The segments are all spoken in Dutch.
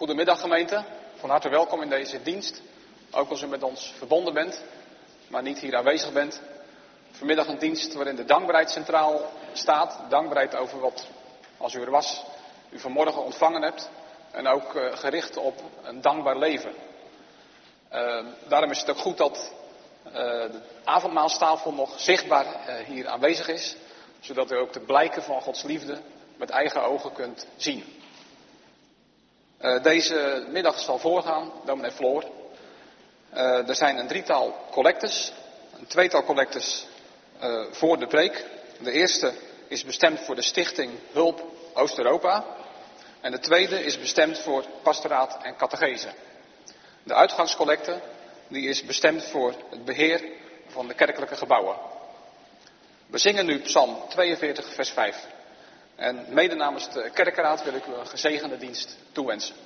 Goedemiddag gemeente, van harte welkom in deze dienst. Ook als u met ons verbonden bent, maar niet hier aanwezig bent. Vanmiddag een dienst waarin de dankbaarheid centraal staat. Dankbaarheid over wat, als u er was, u vanmorgen ontvangen hebt. En ook gericht op een dankbaar leven. Daarom is het ook goed dat de avondmaalstafel nog zichtbaar hier aanwezig is. Zodat u ook de blijken van Gods liefde met eigen ogen kunt zien. Deze middag zal voorgaan, dominee Floor. Er zijn een drietal collectes, een tweetal collectes voor de preek. De eerste is bestemd voor de stichting Hulp Oost-Europa. En de tweede is bestemd voor pastoraat en catechese. De uitgangscollecte die is bestemd voor het beheer van de kerkelijke gebouwen. We zingen nu Psalm 42 vers 5. En mede namens de kerkenraad wil ik u een gezegende dienst toewensen.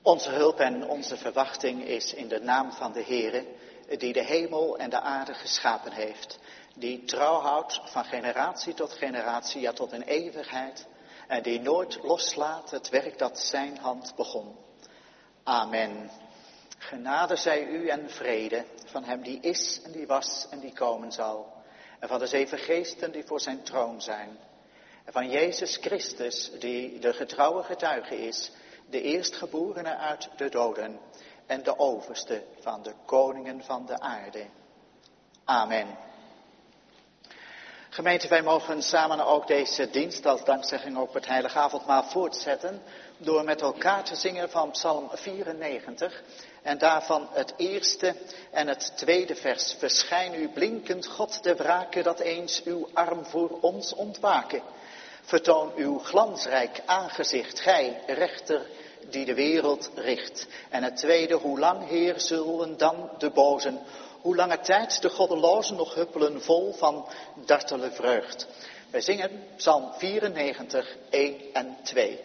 Onze hulp en onze verwachting is in de naam van de Heere, die de hemel en de aarde geschapen heeft. Die trouw houdt van generatie tot generatie, ja tot een eeuwigheid. En die nooit loslaat het werk dat zijn hand begon. Amen. Genade zij u en vrede van hem die is en die was en die komen zal. En van de 7 geesten die voor zijn troon zijn. En van Jezus Christus die de getrouwe getuige is, de eerstgeborene uit de doden en de overste van de koningen van de aarde. Amen. Gemeente, wij mogen samen ook deze dienst als dankzegging op het Heilige Avondmaal voortzetten door met elkaar te zingen van Psalm 94 en daarvan het eerste en het tweede vers. Verschijn u blinkend, God der wrake, dat eens uw arm voor ons ontwaken. Vertoon uw glansrijk aangezicht, gij rechter die de wereld richt. En het tweede, hoe lang, Heer, zullen dan de bozen, hoe lange tijd de goddelozen nog huppelen vol van dartele vreugd. Wij zingen Psalm 94, 1 en 2.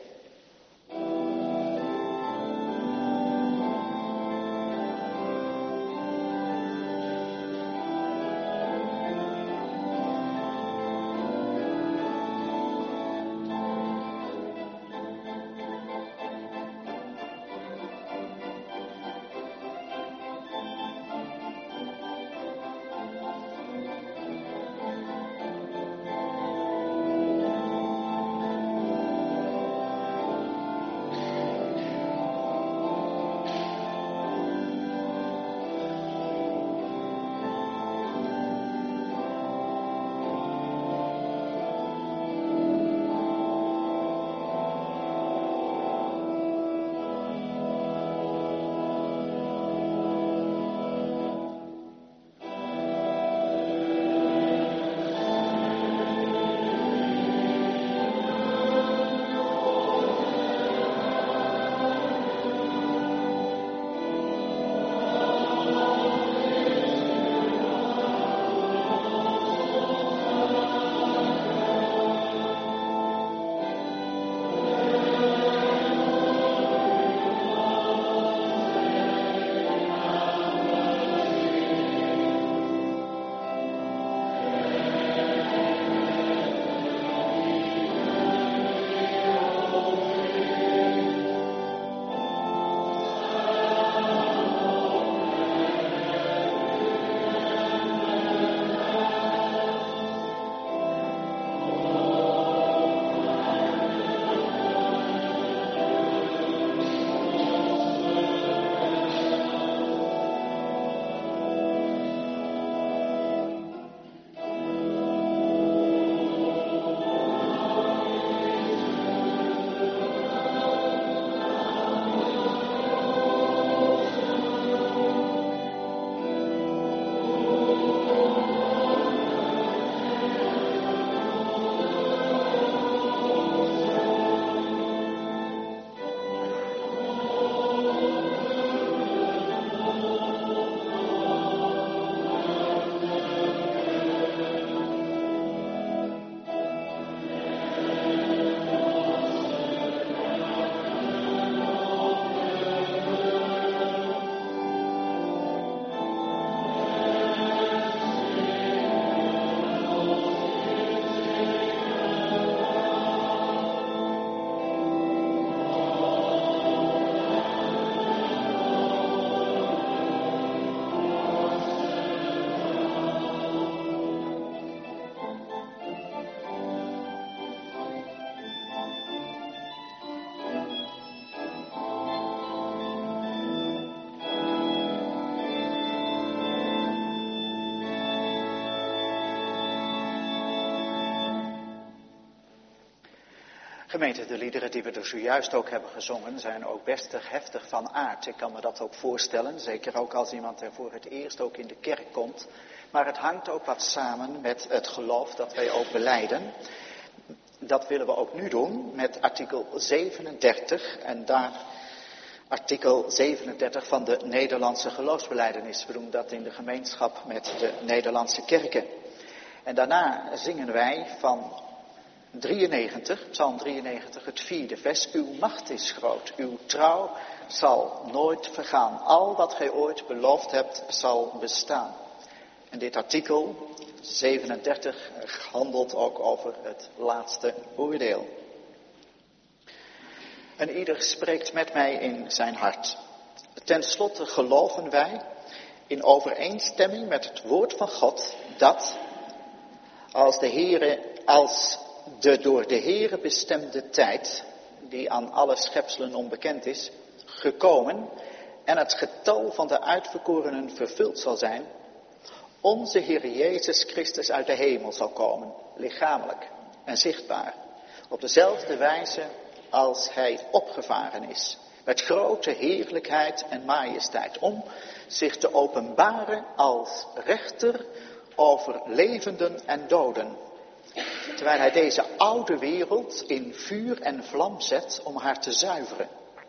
Gemeente, de liederen die we er zojuist ook hebben gezongen zijn ook best heftig van aard. Ik kan me dat ook voorstellen, zeker ook als iemand er voor het eerst ook in de kerk komt. Maar het hangt ook wat samen met het geloof dat wij ook belijden. Dat willen we ook nu doen met artikel 37 en daar artikel 37 van de Nederlandse geloofsbelijdenis. We doen dat in de gemeenschap met de Nederlandse kerken. En daarna zingen wij van 93, Psalm 93, het 4e vers. Uw macht is groot, uw trouw zal nooit vergaan. Al wat gij ooit beloofd hebt zal bestaan. En dit artikel 37 handelt ook over het laatste oordeel. En ieder spreekt met mij in zijn hart. Ten slotte geloven wij in overeenstemming met het woord van God dat als de door de Heere bestemde tijd, die aan alle schepselen onbekend is, gekomen en het getal van de uitverkorenen vervuld zal zijn, onze Heer Jezus Christus uit de hemel zal komen, lichamelijk en zichtbaar, op dezelfde wijze als hij opgevaren is, met grote heerlijkheid en majesteit, om zich te openbaren als rechter over levenden en doden, terwijl hij deze oude wereld in vuur en vlam zet om haar te zuiveren.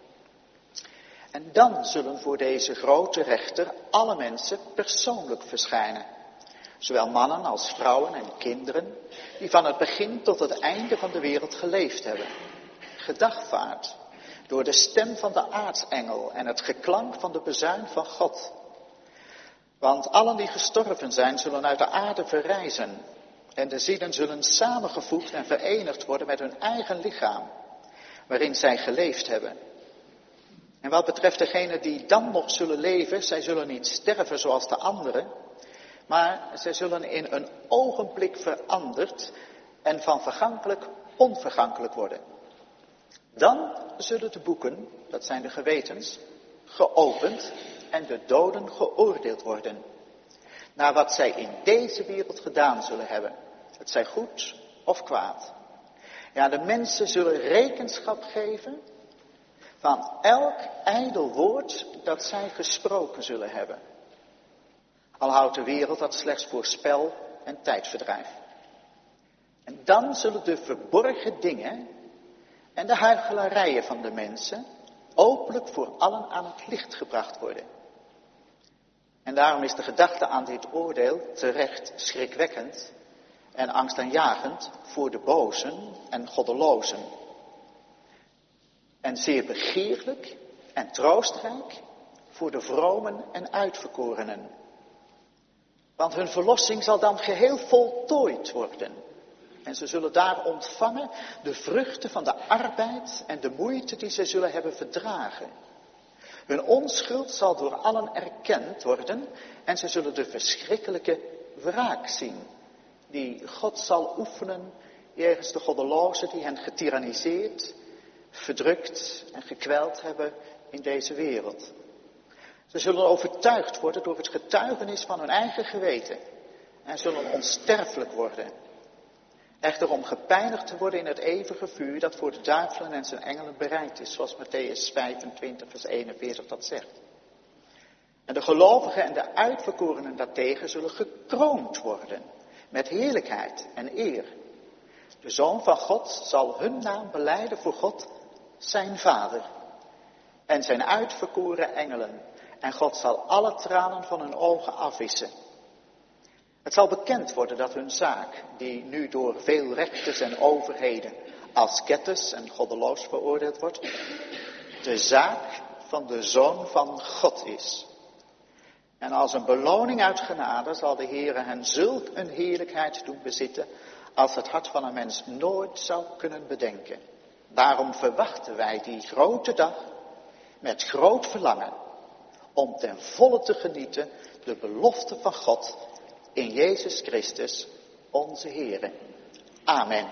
En dan zullen voor deze grote rechter alle mensen persoonlijk verschijnen, zowel mannen als vrouwen en kinderen, die van het begin tot het einde van de wereld geleefd hebben, gedagvaard door de stem van de aartsengel en het geklank van de bezuin van God. Want allen die gestorven zijn, zullen uit de aarde verrijzen. En de zielen zullen samengevoegd en verenigd worden met hun eigen lichaam, waarin zij geleefd hebben. En wat betreft degenen die dan nog zullen leven, zij zullen niet sterven zoals de anderen, maar zij zullen in een ogenblik veranderd en van vergankelijk onvergankelijk worden. Dan zullen de boeken, dat zijn de gewetens, geopend en de doden geoordeeld worden, naar wat zij in deze wereld gedaan zullen hebben, het zij goed of kwaad. Ja, de mensen zullen rekenschap geven van elk ijdel woord dat zij gesproken zullen hebben. Al houdt de wereld dat slechts voor spel en tijdverdrijf. En dan zullen de verborgen dingen en de huichelarijen van de mensen openlijk voor allen aan het licht gebracht worden. En daarom is de gedachte aan dit oordeel terecht schrikwekkend en angstaanjagend voor de bozen en goddelozen. En zeer begeerlijk en troostrijk voor de vromen en uitverkorenen. Want hun verlossing zal dan geheel voltooid worden. En ze zullen daar ontvangen de vruchten van de arbeid en de moeite die ze zullen hebben verdragen. Hun onschuld zal door allen erkend worden en ze zullen de verschrikkelijke wraak zien die God zal oefenen jegens de goddelozen die hen getyranniseerd, verdrukt en gekweld hebben in deze wereld. Ze zullen overtuigd worden door het getuigenis van hun eigen geweten en zullen onsterfelijk worden. Echter om gepijnigd te worden in het eeuwige vuur dat voor de duivelen en zijn engelen bereid is, zoals Mattheüs 25 vers 41 dat zegt. En de gelovigen en de uitverkorenen daartegen zullen gekroond worden met heerlijkheid en eer. De Zoon van God zal hun naam belijden voor God, zijn Vader, en zijn uitverkoren engelen. En God zal alle tranen van hun ogen afwissen. Het zal bekend worden dat hun zaak, die nu door veel rechters en overheden als ketters en goddeloos veroordeeld wordt, de zaak van de Zoon van God is. En als een beloning uit genade zal de Heere hen zulk een heerlijkheid doen bezitten als het hart van een mens nooit zou kunnen bedenken. Daarom verwachten wij die grote dag met groot verlangen om ten volle te genieten de belofte van God in Jezus Christus, onze Heere. Amen.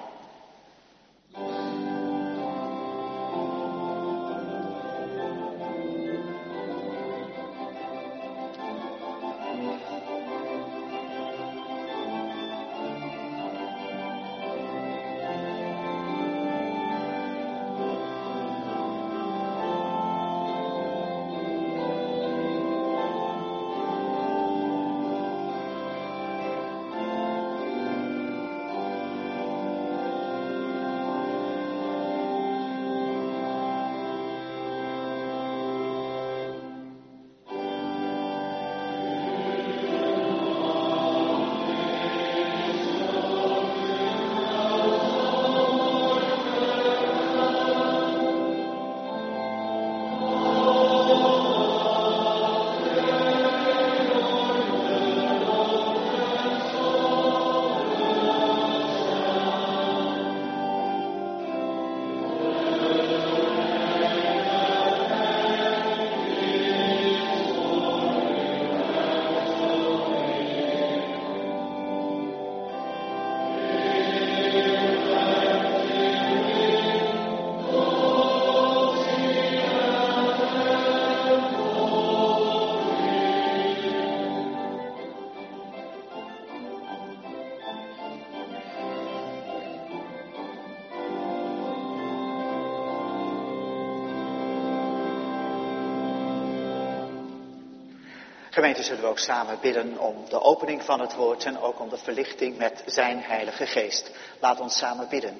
Gemeente, zullen we ook samen bidden om de opening van het woord en ook om de verlichting met zijn Heilige Geest. Laat ons samen bidden.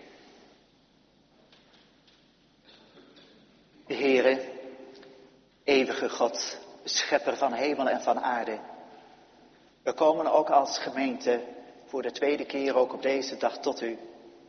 Heere, eeuwige God, schepper van hemel en van aarde. We komen ook als gemeente voor de tweede keer ook op deze dag tot u.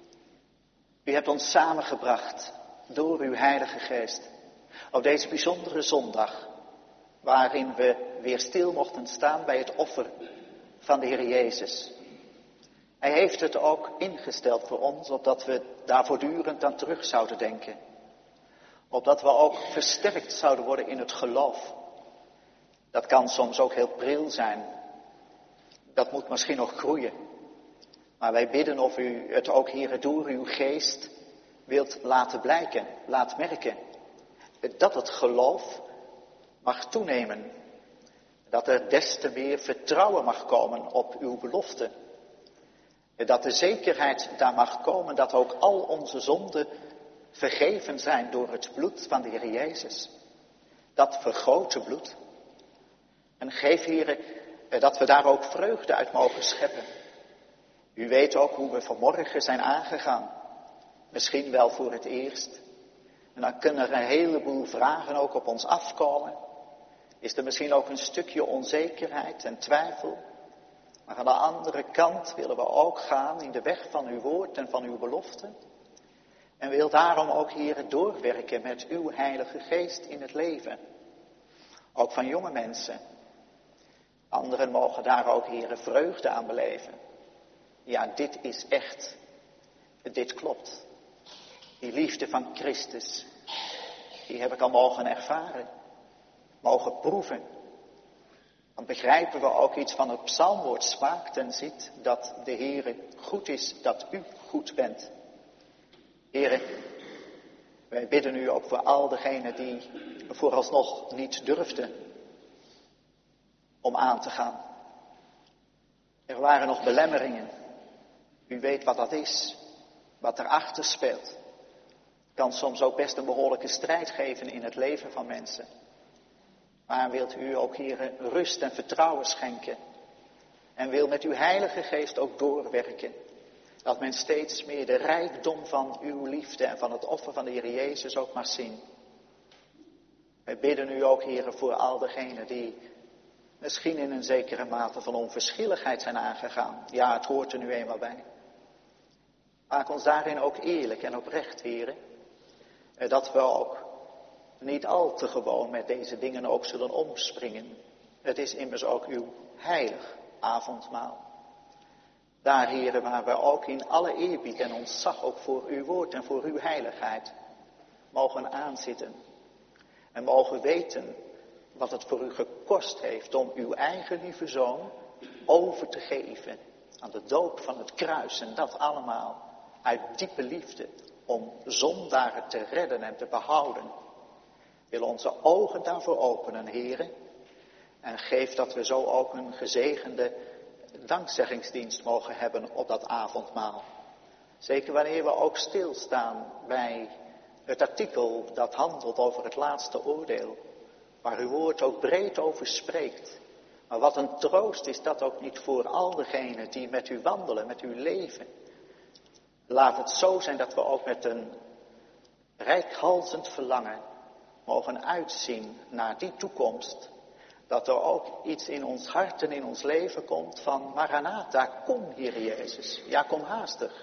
U hebt ons samengebracht door uw Heilige Geest op deze bijzondere zondag, waarin we weer stil mochten staan bij het offer van de Heer Jezus. Hij heeft het ook ingesteld voor ons, opdat we daar voortdurend aan terug zouden denken. Opdat we ook versterkt zouden worden in het geloof. Dat kan soms ook heel pril zijn. Dat moet misschien nog groeien. Maar wij bidden of u het ook, Heere, door uw geest wilt laten blijken, laat merken. Dat het geloof mag toenemen. Dat er des te meer vertrouwen mag komen op uw belofte. Dat de zekerheid daar mag komen dat ook al onze zonden vergeven zijn door het bloed van de Heer Jezus. Dat vergrote bloed. En geef, Heere, dat we daar ook vreugde uit mogen scheppen. U weet ook hoe we vanmorgen zijn aangegaan. Misschien wel voor het eerst. En dan kunnen er een heleboel vragen ook op ons afkomen. Is er misschien ook een stukje onzekerheid en twijfel. Maar aan de andere kant willen we ook gaan in de weg van uw woord en van uw belofte. En wil daarom ook, Heere, doorwerken met uw Heilige Geest in het leven. Ook van jonge mensen. Anderen mogen daar ook, Heere, vreugde aan beleven. Ja, dit is echt. Dit klopt. Die liefde van Christus, die heb ik al mogen ervaren. Mogen proeven. Dan begrijpen we ook iets van het psalmwoord: smaakt en ziet dat de Heere goed is, dat u goed bent. Heere, wij bidden u ook voor al degenen die vooralsnog niet durfden om aan te gaan. Er waren nog belemmeringen. U weet wat dat is, wat erachter speelt. Het kan soms ook best een behoorlijke strijd geven in het leven van mensen. Maar wilt u ook, Heere, rust en vertrouwen schenken. En wil met uw Heilige Geest ook doorwerken. Dat men steeds meer de rijkdom van uw liefde en van het offer van de Heer Jezus ook mag zien. Wij bidden u ook, Heere, voor al degenen die misschien in een zekere mate van onverschilligheid zijn aangegaan. Ja, het hoort er nu eenmaal bij. Maak ons daarin ook eerlijk en oprecht, Heere. Dat we ook niet al te gewoon met deze dingen ook zullen omspringen. Het is immers ook uw heilig avondmaal. Daar, Heere, waar we ook in alle eerbied en ontzag ook voor uw woord en voor uw heiligheid mogen aanzitten. En mogen weten wat het voor u gekost heeft om uw eigen lieve zoon over te geven aan de dood van het kruis. En dat allemaal uit diepe liefde om zondaren te redden en te behouden. Wil onze ogen daarvoor openen, Heere. En geef dat we zo ook een gezegende dankzeggingsdienst mogen hebben op dat avondmaal. Zeker wanneer we ook stilstaan bij het artikel dat handelt over het laatste oordeel. Waar uw woord ook breed over spreekt. Maar wat een troost is dat ook niet voor al degenen die met u wandelen, met u leven. Laat het zo zijn dat we ook met een reikhalzend verlangen mogen uitzien naar die toekomst. Dat er ook iets in ons hart en in ons leven komt van: Maranatha, kom, Heer Jezus. Ja, kom haastig.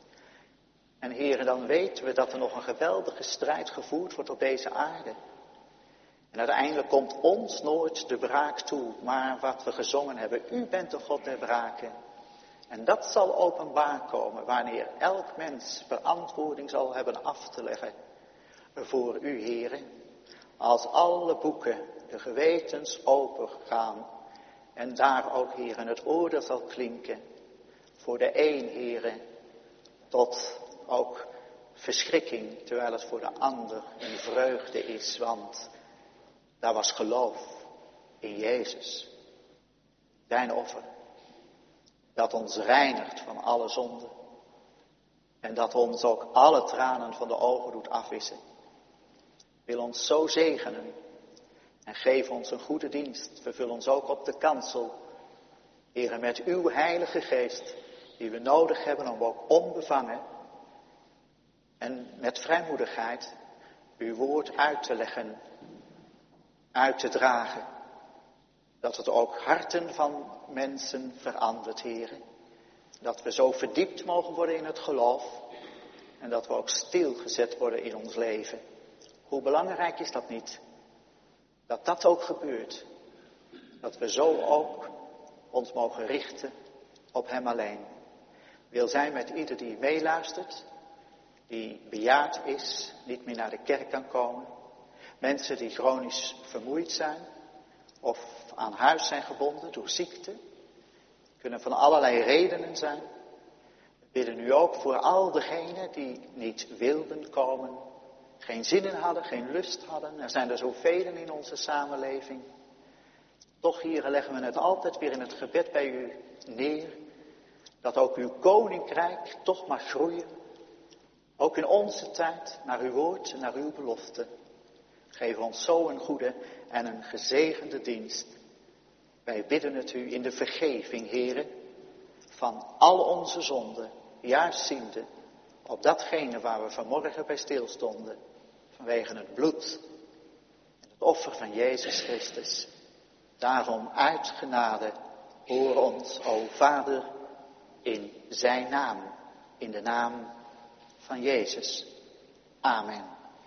En Heer, dan weten we dat er nog een geweldige strijd gevoerd wordt op deze aarde. En uiteindelijk komt ons nooit de wraak toe, maar wat we gezongen hebben: u bent de God der wraken. En dat zal openbaar komen wanneer elk mens verantwoording zal hebben af te leggen voor u, Heere. Als alle boeken, de gewetens open gaan en daar ook, Heere, het oordeel zal klinken. Voor de een, Heere, tot ook verschrikking, terwijl het voor de ander een vreugde is, want daar was geloof in Jezus, zijn offer, dat ons reinigt van alle zonden en dat ons ook alle tranen van de ogen doet afwissen. Wil ons zo zegenen En geef ons een goede dienst. Vervul ons ook op de kansel, Heere, met uw Heilige Geest, die we nodig hebben om ook onbevangen en met vrijmoedigheid uw woord uit te leggen, uit te dragen. Dat het ook harten van mensen verandert, Heere. Dat we zo verdiept mogen worden in het geloof en dat we ook stilgezet worden in ons leven. Hoe belangrijk is dat niet? Dat dat ook gebeurt. Dat we zo ook ons mogen richten op hem alleen. Wil zijn met ieder die meeluistert, die bejaard is, niet meer naar de kerk kan komen. Mensen die chronisch vermoeid zijn of aan huis zijn gebonden door ziekte. Kunnen van allerlei redenen zijn. We bidden nu ook voor al degenen die niet wilden komen, geen zin in hadden, geen lust hadden. Er zijn er zoveel in onze samenleving. Toch, Heere, leggen we het altijd weer in het gebed bij u neer. Dat ook uw koninkrijk toch mag groeien. Ook in onze tijd, naar uw woord en naar uw belofte. Geef ons zo een goede en een gezegende dienst. Wij bidden het u in de vergeving, Heere, van al onze zonden, juist ziende op datgene waar we vanmorgen bij stilstonden, vanwege het bloed en het offer van Jezus Christus. Daarom uit genade, hoor ons, o Vader, in zijn naam, in de naam van Jezus. Amen.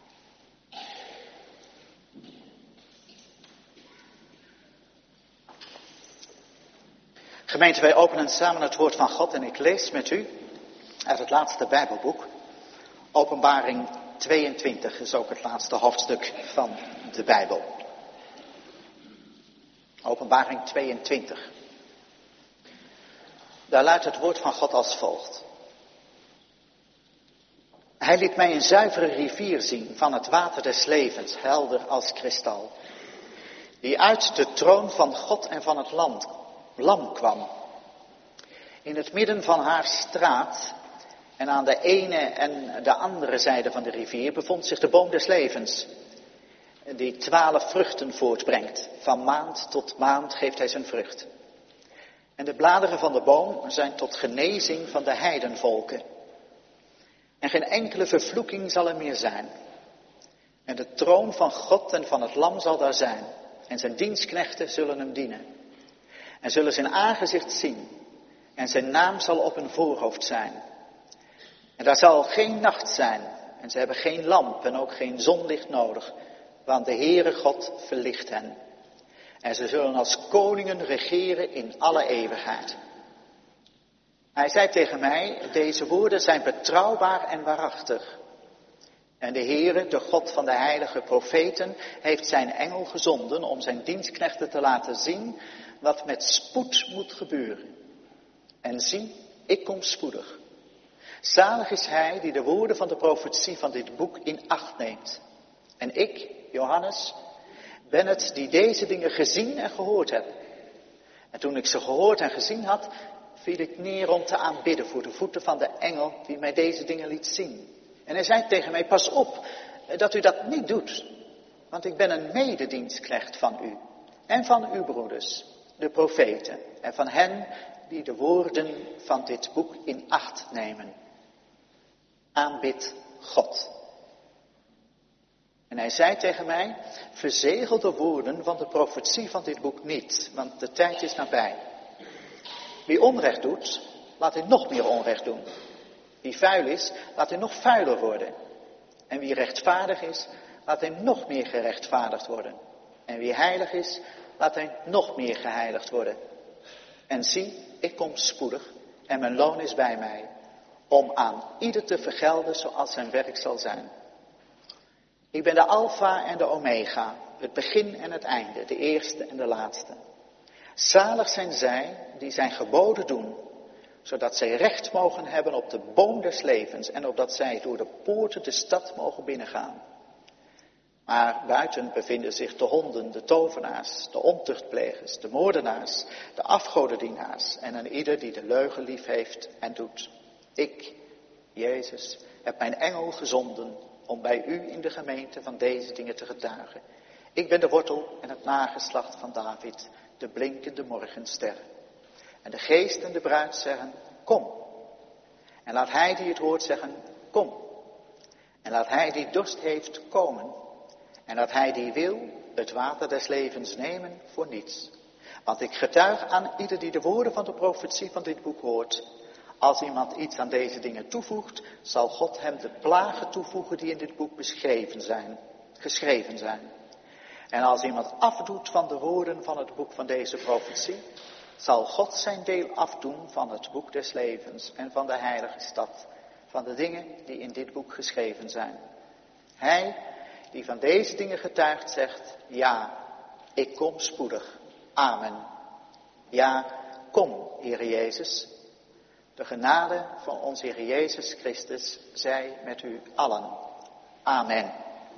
Gemeente, wij openen samen het woord van God en ik lees met u uit het laatste Bijbelboek. Openbaring 22 is ook het laatste hoofdstuk van de Bijbel. Openbaring 22. Daar luidt het woord van God als volgt. Hij liet mij een zuivere rivier zien van het water des levens, helder als kristal, die uit de troon van God en van het lam kwam. In het midden van haar straat en aan de ene en de andere zijde van de rivier bevond zich de boom des levens, die 12 vruchten voortbrengt. Van maand tot maand geeft hij zijn vrucht. En de bladeren van de boom zijn tot genezing van de heidenvolken. En geen enkele vervloeking zal er meer zijn. En de troon van God en van het lam zal daar zijn. En zijn dienstknechten zullen hem dienen. En zullen zijn aangezicht zien. En zijn naam zal op hun voorhoofd zijn. En daar zal geen nacht zijn. En ze hebben geen lamp en ook geen zonlicht nodig. Want de Heere God verlicht hen. En ze zullen als koningen regeren in alle eeuwigheid. Hij zei tegen mij, deze woorden zijn betrouwbaar en waarachtig. En de Heere, de God van de heilige profeten, heeft zijn engel gezonden om zijn dienstknechten te laten zien wat met spoed moet gebeuren. En zie, ik kom spoedig. Zalig is hij die de woorden van de profetie van dit boek in acht neemt. En ik, Johannes, ben het die deze dingen gezien en gehoord heb. En toen ik ze gehoord en gezien had, viel ik neer om te aanbidden voor de voeten van de engel die mij deze dingen liet zien. En hij zei tegen mij, pas op dat u dat niet doet, want ik ben een mededienstknecht van u en van uw broeders, de profeten, en van hen die de woorden van dit boek in acht nemen. Aanbid God. En hij zei tegen mij, verzegel de woorden van de profetie van dit boek niet, want de tijd is nabij. Wie onrecht doet, laat hij nog meer onrecht doen. Wie vuil is, laat hij nog vuiler worden. En wie rechtvaardig is, laat hij nog meer gerechtvaardigd worden. En wie heilig is, laat hij nog meer geheiligd worden. En zie, ik kom spoedig en mijn loon is bij mij, om aan ieder te vergelden zoals zijn werk zal zijn. Ik ben de Alpha en de Omega, het begin en het einde, de eerste en de laatste. Zalig zijn zij die zijn geboden doen, zodat zij recht mogen hebben op de boom des levens en opdat zij door de poorten de stad mogen binnengaan. Maar buiten bevinden zich de honden, de tovenaars, de ontuchtplegers, de moordenaars, de afgodendienaars en een ieder die de leugen lief heeft en doet. Ik, Jezus, heb mijn engel gezonden om bij u in de gemeente van deze dingen te getuigen. Ik ben de wortel en het nageslacht van David, de blinkende morgenster. En de geest en de bruid zeggen, kom. En laat hij die het hoort zeggen, kom. En laat hij die dorst heeft komen. En laat hij die wil het water des levens nemen voor niets. Want ik getuig aan ieder die de woorden van de profetie van dit boek hoort. Als iemand iets aan deze dingen toevoegt, zal God hem de plagen toevoegen die in dit boek geschreven zijn. En als iemand afdoet van de woorden van het boek van deze profetie, zal God zijn deel afdoen van het boek des levens en van de heilige stad, van de dingen die in dit boek geschreven zijn. Hij die van deze dingen getuigt zegt, ja, ik kom spoedig. Amen. Ja, kom, Heere Jezus. De genade van onze Heer Jezus Christus zij met u allen. Amen.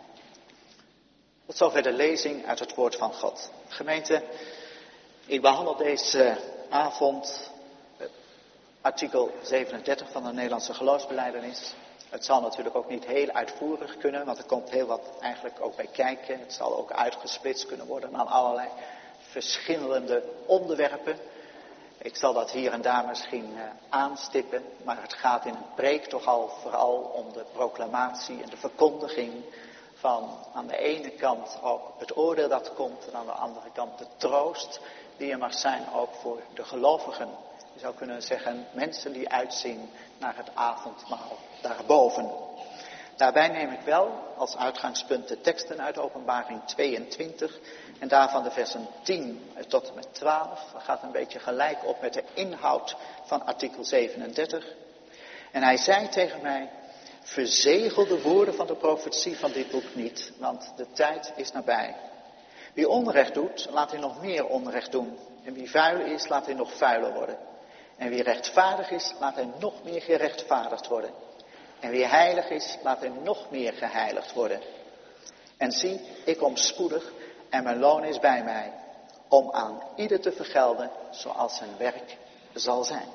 Tot zover de lezing uit het woord van God. Gemeente, ik behandel deze avond artikel 37 van de Nederlandse geloofsbelijdenis. Het zal natuurlijk ook niet heel uitvoerig kunnen, want er komt heel wat eigenlijk ook bij kijken. Het zal ook uitgesplitst kunnen worden aan allerlei verschillende onderwerpen. Ik zal dat hier en daar misschien aanstippen, maar het gaat in een preek toch al vooral om de proclamatie en de verkondiging van aan de ene kant ook het oordeel dat komt en aan de andere kant de troost die er mag zijn ook voor de gelovigen. Je zou kunnen zeggen mensen die uitzien naar het avondmaal daarboven. Daarbij neem ik wel als uitgangspunt de teksten uit Openbaring 22 en daarvan de versen 10 tot en met 12. Dat gaat een beetje gelijk op met de inhoud van artikel 37. En hij zei tegen mij, verzegel de woorden van de profetie van dit boek niet, want de tijd is nabij. Wie onrecht doet, laat hij nog meer onrecht doen. En wie vuil is, laat hij nog vuiler worden. En wie rechtvaardig is, laat hij nog meer gerechtvaardigd worden. En wie heilig is, laat hij nog meer geheiligd worden. En zie, ik kom spoedig en mijn loon is bij mij, om aan ieder te vergelden zoals zijn werk zal zijn.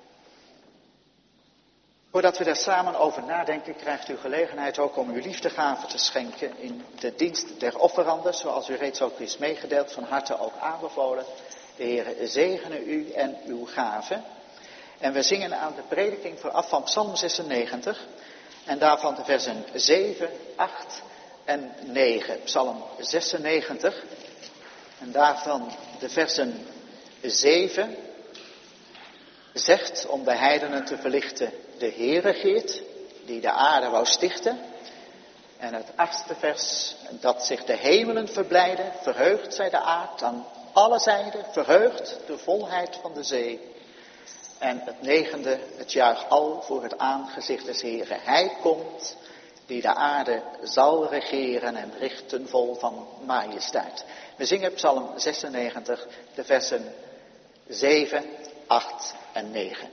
Voordat we daar samen over nadenken, krijgt u gelegenheid ook om uw liefdegave te schenken in de dienst der offeranden, zoals u reeds ook is meegedeeld, van harte ook aanbevolen. De Heer zegene u en uw gave. En we zingen aan de prediking vooraf van Psalm 96 en daarvan de versen 7, 8 en 9. Psalm 96 en daarvan de versen 7 zegt om de heidenen te verlichten, de Heer regeert, die de aarde wou stichten. En het 8e vers, dat zich de hemelen verblijden, verheugt zij de aard aan alle zijden, verheugt de volheid van de zee. En het 9e, het juich al voor het aangezicht des Heeren. Hij komt, die de aarde zal regeren en richten vol van majesteit. We zingen Psalm 96, de versen 7, 8 en 9.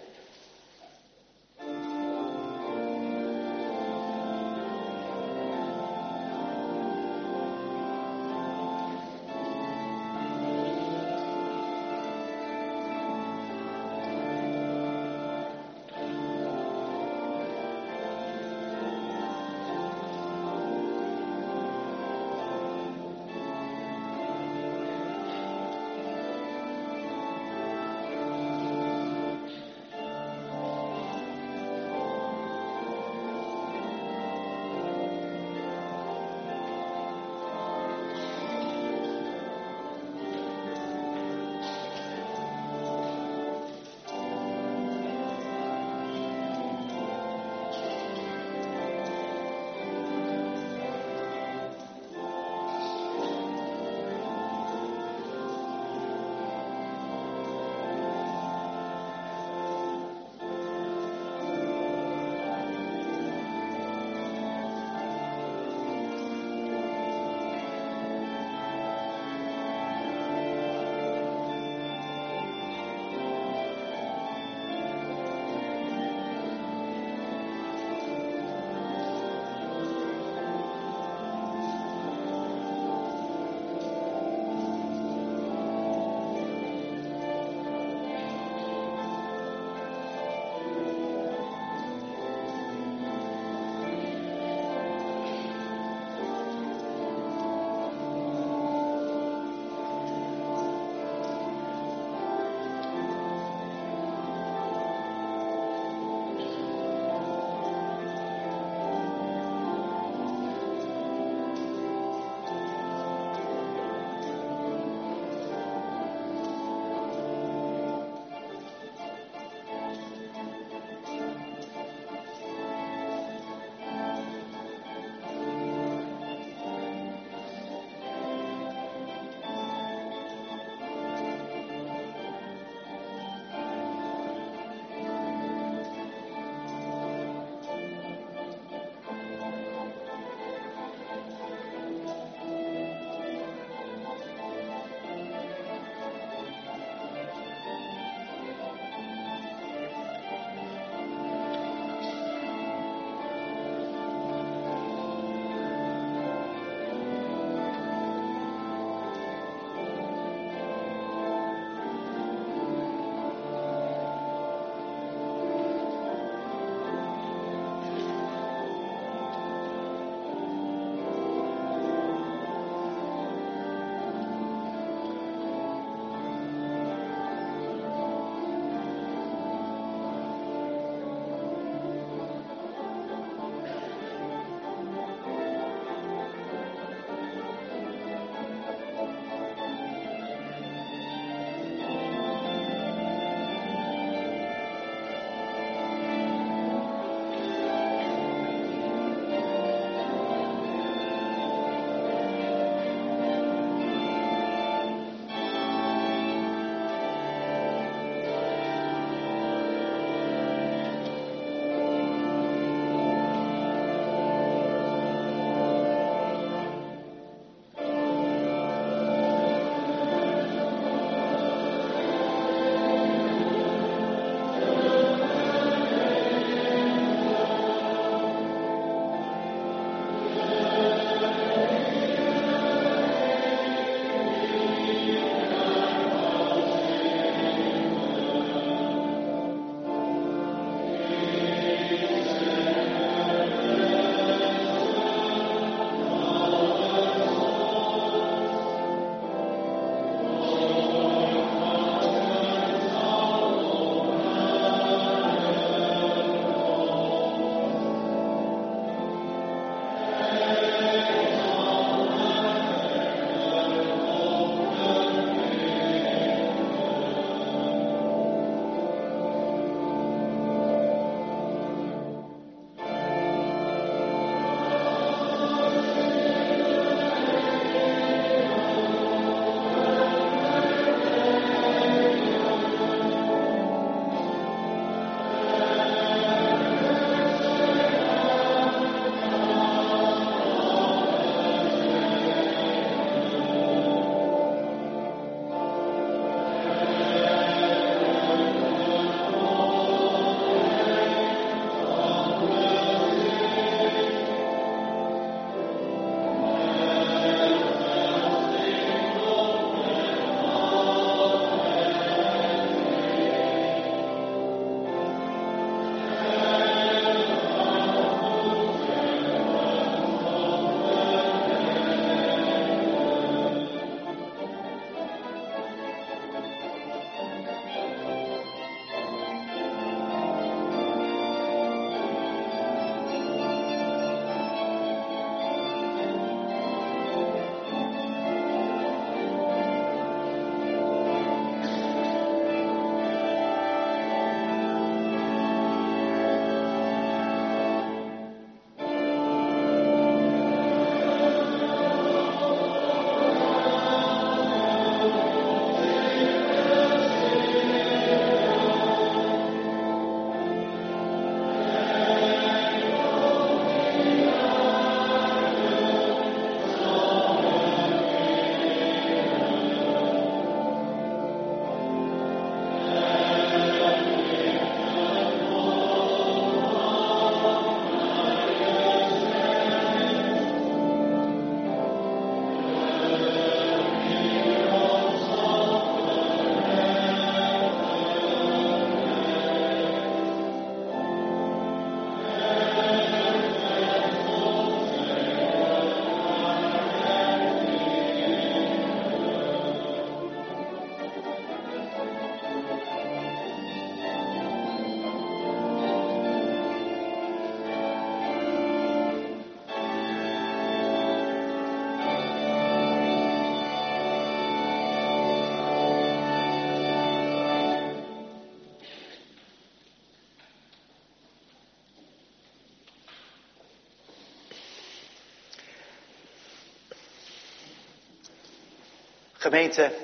Gemeente,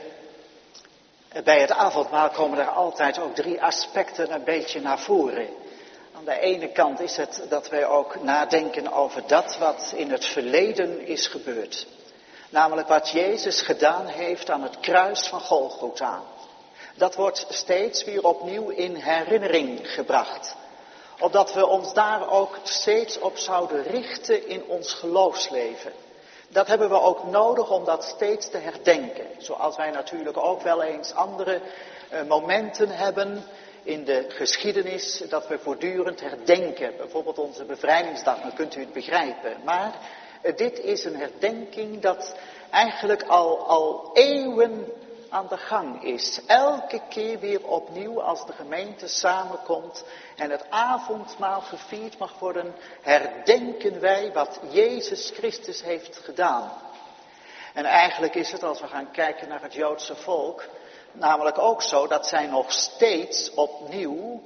bij het avondmaal komen er altijd ook 3 aspecten een beetje naar voren. Aan de ene kant is het dat wij ook nadenken over dat wat in het verleden is gebeurd. Namelijk wat Jezus gedaan heeft aan het kruis van Golgotha. Dat wordt steeds weer opnieuw in herinnering gebracht. Opdat we ons daar ook steeds op zouden richten in ons geloofsleven. Dat hebben we ook nodig om dat steeds te herdenken. Zoals wij natuurlijk ook wel eens andere momenten hebben in de geschiedenis dat we voortdurend herdenken. Bijvoorbeeld onze bevrijdingsdag, dan kunt u het begrijpen. Maar dit is een herdenking dat eigenlijk al eeuwen aan de gang is. Elke keer weer opnieuw als de gemeente samenkomt en het avondmaal gevierd mag worden, herdenken wij wat Jezus Christus heeft gedaan. En eigenlijk is het, als we gaan kijken naar het Joodse volk, namelijk ook zo dat zij nog steeds opnieuw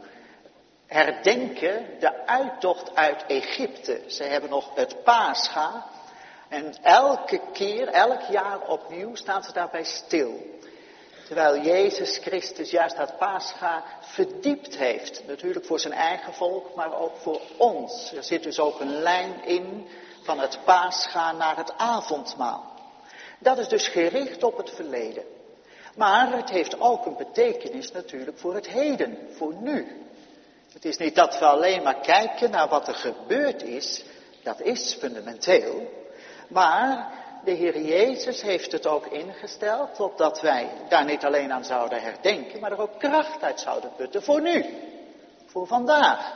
herdenken de uittocht uit Egypte. Ze hebben nog het Pascha en elke keer, elk jaar opnieuw staan ze daarbij stil. Terwijl Jezus Christus juist dat Pascha verdiept heeft. Natuurlijk voor zijn eigen volk, maar ook voor ons. Er zit dus ook een lijn in van het Pascha naar het avondmaal. Dat is dus gericht op het verleden. Maar het heeft ook een betekenis natuurlijk voor het heden, voor nu. Het is niet dat we alleen maar kijken naar wat er gebeurd is. Dat is fundamenteel. Maar de Heer Jezus heeft het ook ingesteld, opdat wij daar niet alleen aan zouden herdenken, maar er ook kracht uit zouden putten voor nu, voor vandaag.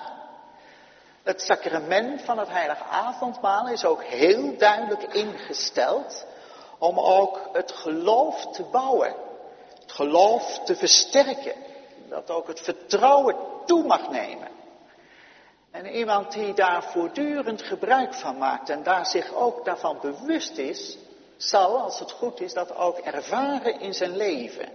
Het sacrament van het heilige avondmaal is ook heel duidelijk ingesteld om ook het geloof te bouwen, het geloof te versterken, dat ook het vertrouwen toe mag nemen. En iemand die daar voortdurend gebruik van maakt en daar zich ook daarvan bewust is, zal, als het goed is, dat ook ervaren in zijn leven.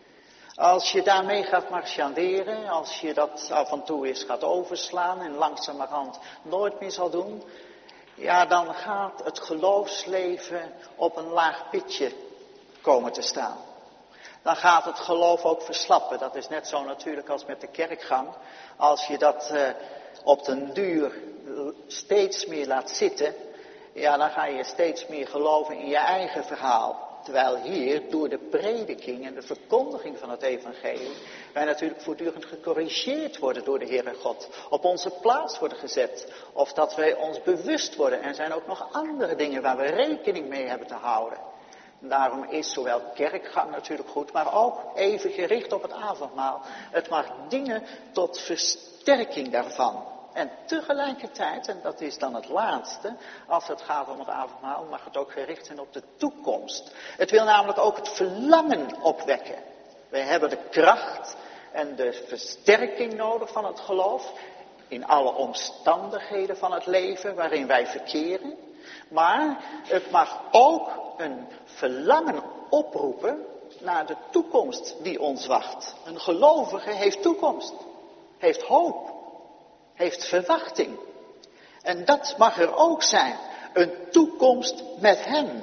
Als je daarmee gaat marchanderen, als je dat af en toe eens gaat overslaan en langzamerhand nooit meer zal doen, ja, dan gaat het geloofsleven op een laag pitje komen te staan. Dan gaat het geloof ook verslappen. Dat is net zo natuurlijk als met de kerkgang. Als je dat op den duur steeds meer laat zitten, ja, dan ga je steeds meer geloven in je eigen verhaal. Terwijl hier, door de prediking en de verkondiging van het evangelie, wij natuurlijk voortdurend gecorrigeerd worden door de Heere God. Op onze plaats worden gezet. Of dat wij ons bewust worden. Er zijn ook nog andere dingen waar we rekening mee hebben te houden. Daarom is zowel kerkgang natuurlijk goed, maar ook even gericht op het avondmaal. Het mag dienen tot versterking daarvan. En tegelijkertijd, en dat is dan het laatste, als het gaat om het avondmaal, mag het ook gericht zijn op de toekomst. Het wil namelijk ook het verlangen opwekken. Wij hebben de kracht en de versterking nodig van het geloof in alle omstandigheden van het leven waarin wij verkeren. Maar het mag ook een verlangen oproepen naar de toekomst die ons wacht. Een gelovige heeft toekomst, heeft hoop, heeft verwachting. En dat mag er ook zijn, een toekomst met hem.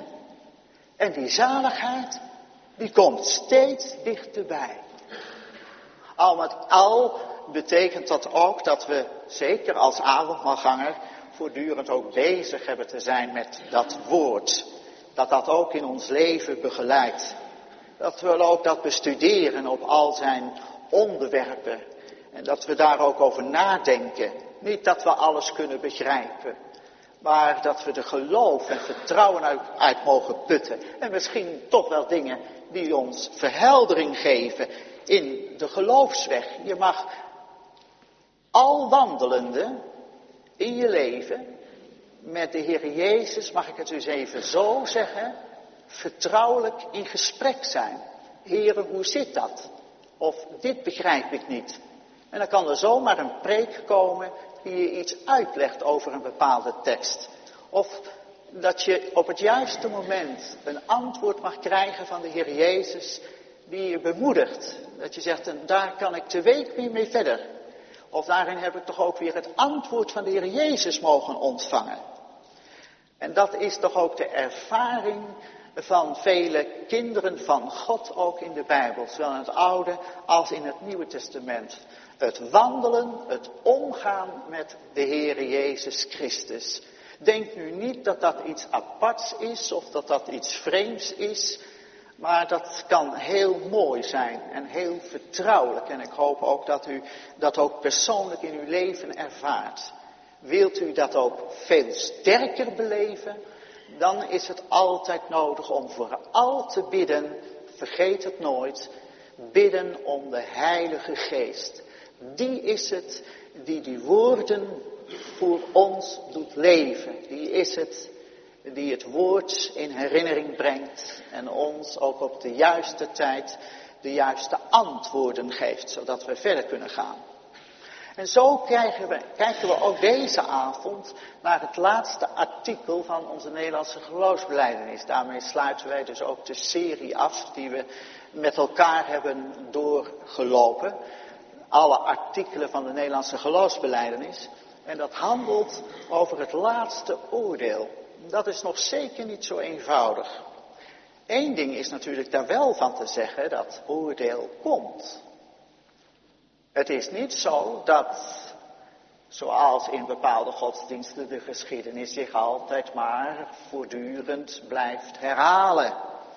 En die zaligheid, die komt steeds dichterbij. Al met al betekent dat ook dat we, zeker als avondmaalganger, voortdurend ook bezig hebben te zijn met dat woord. Dat dat ook in ons leven begeleidt. Dat we ook dat bestuderen op al zijn onderwerpen. En dat we daar ook over nadenken. Niet dat we alles kunnen begrijpen. Maar dat we er geloof en vertrouwen uit mogen putten. En misschien toch wel dingen die ons verheldering geven in de geloofsweg. Je mag al wandelende in je leven met de Heer Jezus, mag ik het dus even zo zeggen, vertrouwelijk in gesprek zijn. Heere, hoe zit dat? Of dit begrijp ik niet. En dan kan er zomaar een preek komen die je iets uitlegt over een bepaalde tekst. Of dat je op het juiste moment een antwoord mag krijgen van de Heer Jezus die je bemoedigt. Dat je zegt, en daar kan ik de week weer mee verder. Of daarin heb ik toch ook weer het antwoord van de Heer Jezus mogen ontvangen. En dat is toch ook de ervaring van vele kinderen van God ook in de Bijbel, zowel in het Oude als in het Nieuwe Testament. Het wandelen, het omgaan met de Heere Jezus Christus. Denk nu niet dat dat iets aparts is of dat dat iets vreemds is, maar dat kan heel mooi zijn en heel vertrouwelijk. En ik hoop ook dat u dat ook persoonlijk in uw leven ervaart. Wilt u dat ook veel sterker beleven, dan is het altijd nodig om vooral te bidden, vergeet het nooit, bidden om de Heilige Geest. Die is het die die woorden voor ons doet leven. Die is het die het woord in herinnering brengt en ons ook op de juiste tijd de juiste antwoorden geeft, zodat we verder kunnen gaan. En zo kijken we ook deze avond naar het laatste artikel van onze Nederlandse geloofsbelijdenis. Daarmee sluiten wij dus ook de serie af die we met elkaar hebben doorgelopen. Alle artikelen van de Nederlandse geloofsbelijdenis. En dat handelt over het laatste oordeel. Dat is nog zeker niet zo eenvoudig. Eén ding is natuurlijk daar wel van te zeggen, dat oordeel komt. Het is niet zo dat, zoals in bepaalde godsdiensten, de geschiedenis zich altijd maar voortdurend blijft herhalen.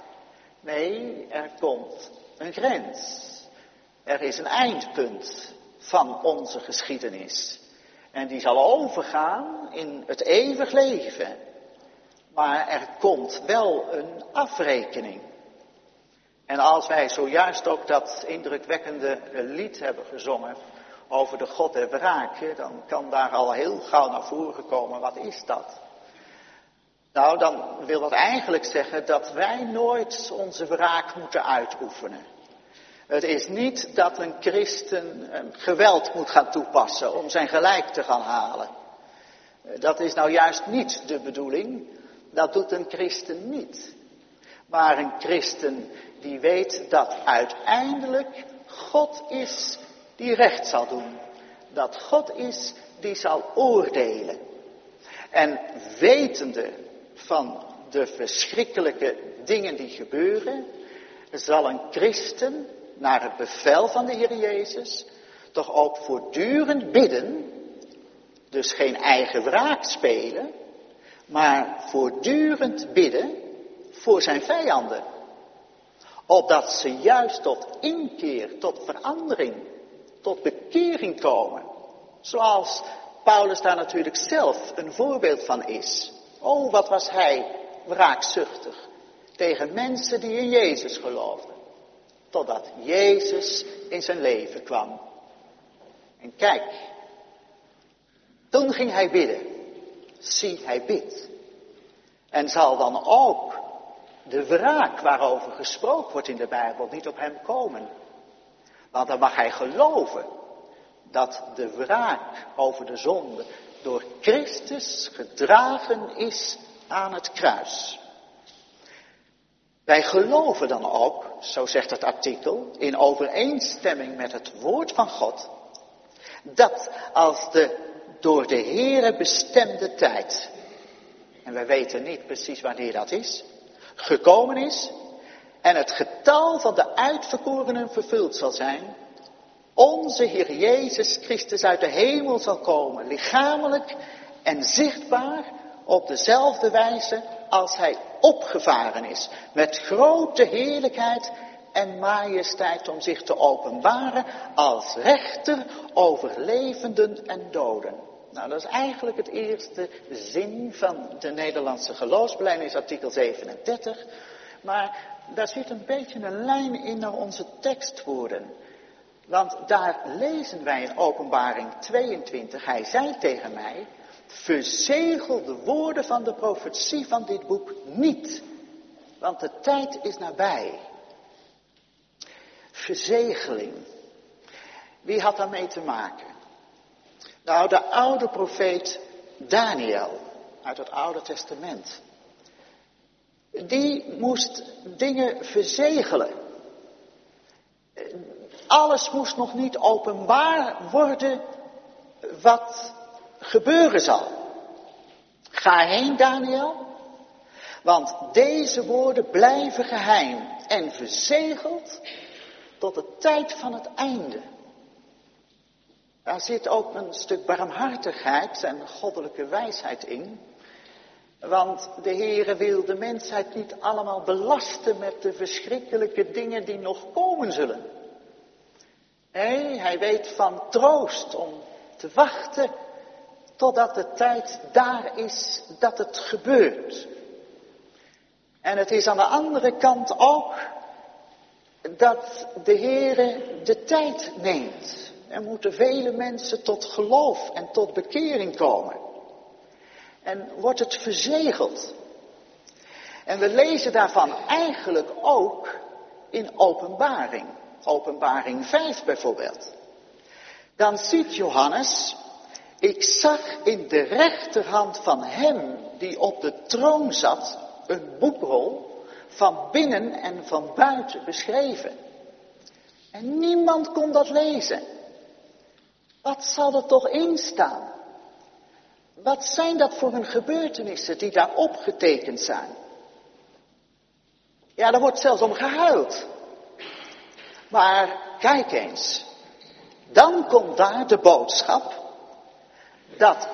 Nee, er komt een grens. Er is een eindpunt van onze geschiedenis. En die zal overgaan in het eeuwig leven. Maar er komt wel een afrekening. En als wij zojuist ook dat indrukwekkende lied hebben gezongen over de God der wraak, dan kan daar al heel gauw naar voren komen, wat is dat? Nou, dan wil dat eigenlijk zeggen dat wij nooit onze wraak moeten uitoefenen. Het is niet dat een christen geweld moet gaan toepassen om zijn gelijk te gaan halen. Dat is nou juist niet de bedoeling. Dat doet een christen niet. Maar een christen die weet dat uiteindelijk God is die recht zal doen. Dat God is die zal oordelen. En wetende van de verschrikkelijke dingen die gebeuren, zal een christen naar het bevel van de Heer Jezus toch ook voortdurend bidden, dus geen eigen wraak spelen, maar voortdurend bidden voor zijn vijanden. Opdat ze juist tot inkeer, tot verandering, tot bekering komen. Zoals Paulus daar natuurlijk zelf een voorbeeld van is. Oh, wat was hij wraakzuchtig tegen mensen die in Jezus geloofden. Totdat Jezus in zijn leven kwam. En kijk, toen ging hij bidden. Zie, hij bidt. En zal dan ook de wraak waarover gesproken wordt in de Bijbel niet op hem komen. Want dan mag hij geloven dat de wraak over de zonde door Christus gedragen is aan het kruis. Wij geloven dan ook, zo zegt het artikel, in overeenstemming met het woord van God, dat als de door de Heere bestemde tijd, en wij weten niet precies wanneer dat is, gekomen is en het getal van de uitverkorenen vervuld zal zijn, onze Heer Jezus Christus uit de hemel zal komen, lichamelijk en zichtbaar op dezelfde wijze als hij opgevaren is, met grote heerlijkheid en majesteit om zich te openbaren als rechter over levenden en doden. Nou, dat is eigenlijk het eerste zin van de Nederlandse geloofsbelijdenis, artikel 37. Maar daar zit een beetje een lijn in naar onze tekstwoorden. Want daar lezen wij in Openbaring 22, hij zei tegen mij, verzegel de woorden van de profetie van dit boek niet, want de tijd is nabij. Verzegeling. Wie had daarmee te maken? Nou, de oude profeet Daniel uit het Oude Testament. Die moest dingen verzegelen. Alles moest nog niet openbaar worden wat gebeuren zal. Ga heen, Daniel, Want deze woorden blijven geheim en verzegeld tot de tijd van het einde. Daar zit ook een stuk barmhartigheid en goddelijke wijsheid in. Want de Heere wil de mensheid niet allemaal belasten met de verschrikkelijke dingen die nog komen zullen. Nee, hij weet van troost om te wachten totdat de tijd daar is dat het gebeurt. En het is aan de andere kant ook dat de Heere de tijd neemt. Er moeten vele mensen tot geloof en tot bekering komen. En wordt het verzegeld. En we lezen daarvan eigenlijk ook in Openbaring. Openbaring 5 bijvoorbeeld. Dan ziet Johannes: ik zag in de rechterhand van hem die op de troon zat een boekrol van binnen en van buiten beschreven. En niemand kon dat lezen. Wat zal er toch in staan? Wat zijn dat voor een gebeurtenissen die daar opgetekend zijn? Ja, daar wordt zelfs om gehuild. Maar kijk eens, dan komt daar de boodschap dat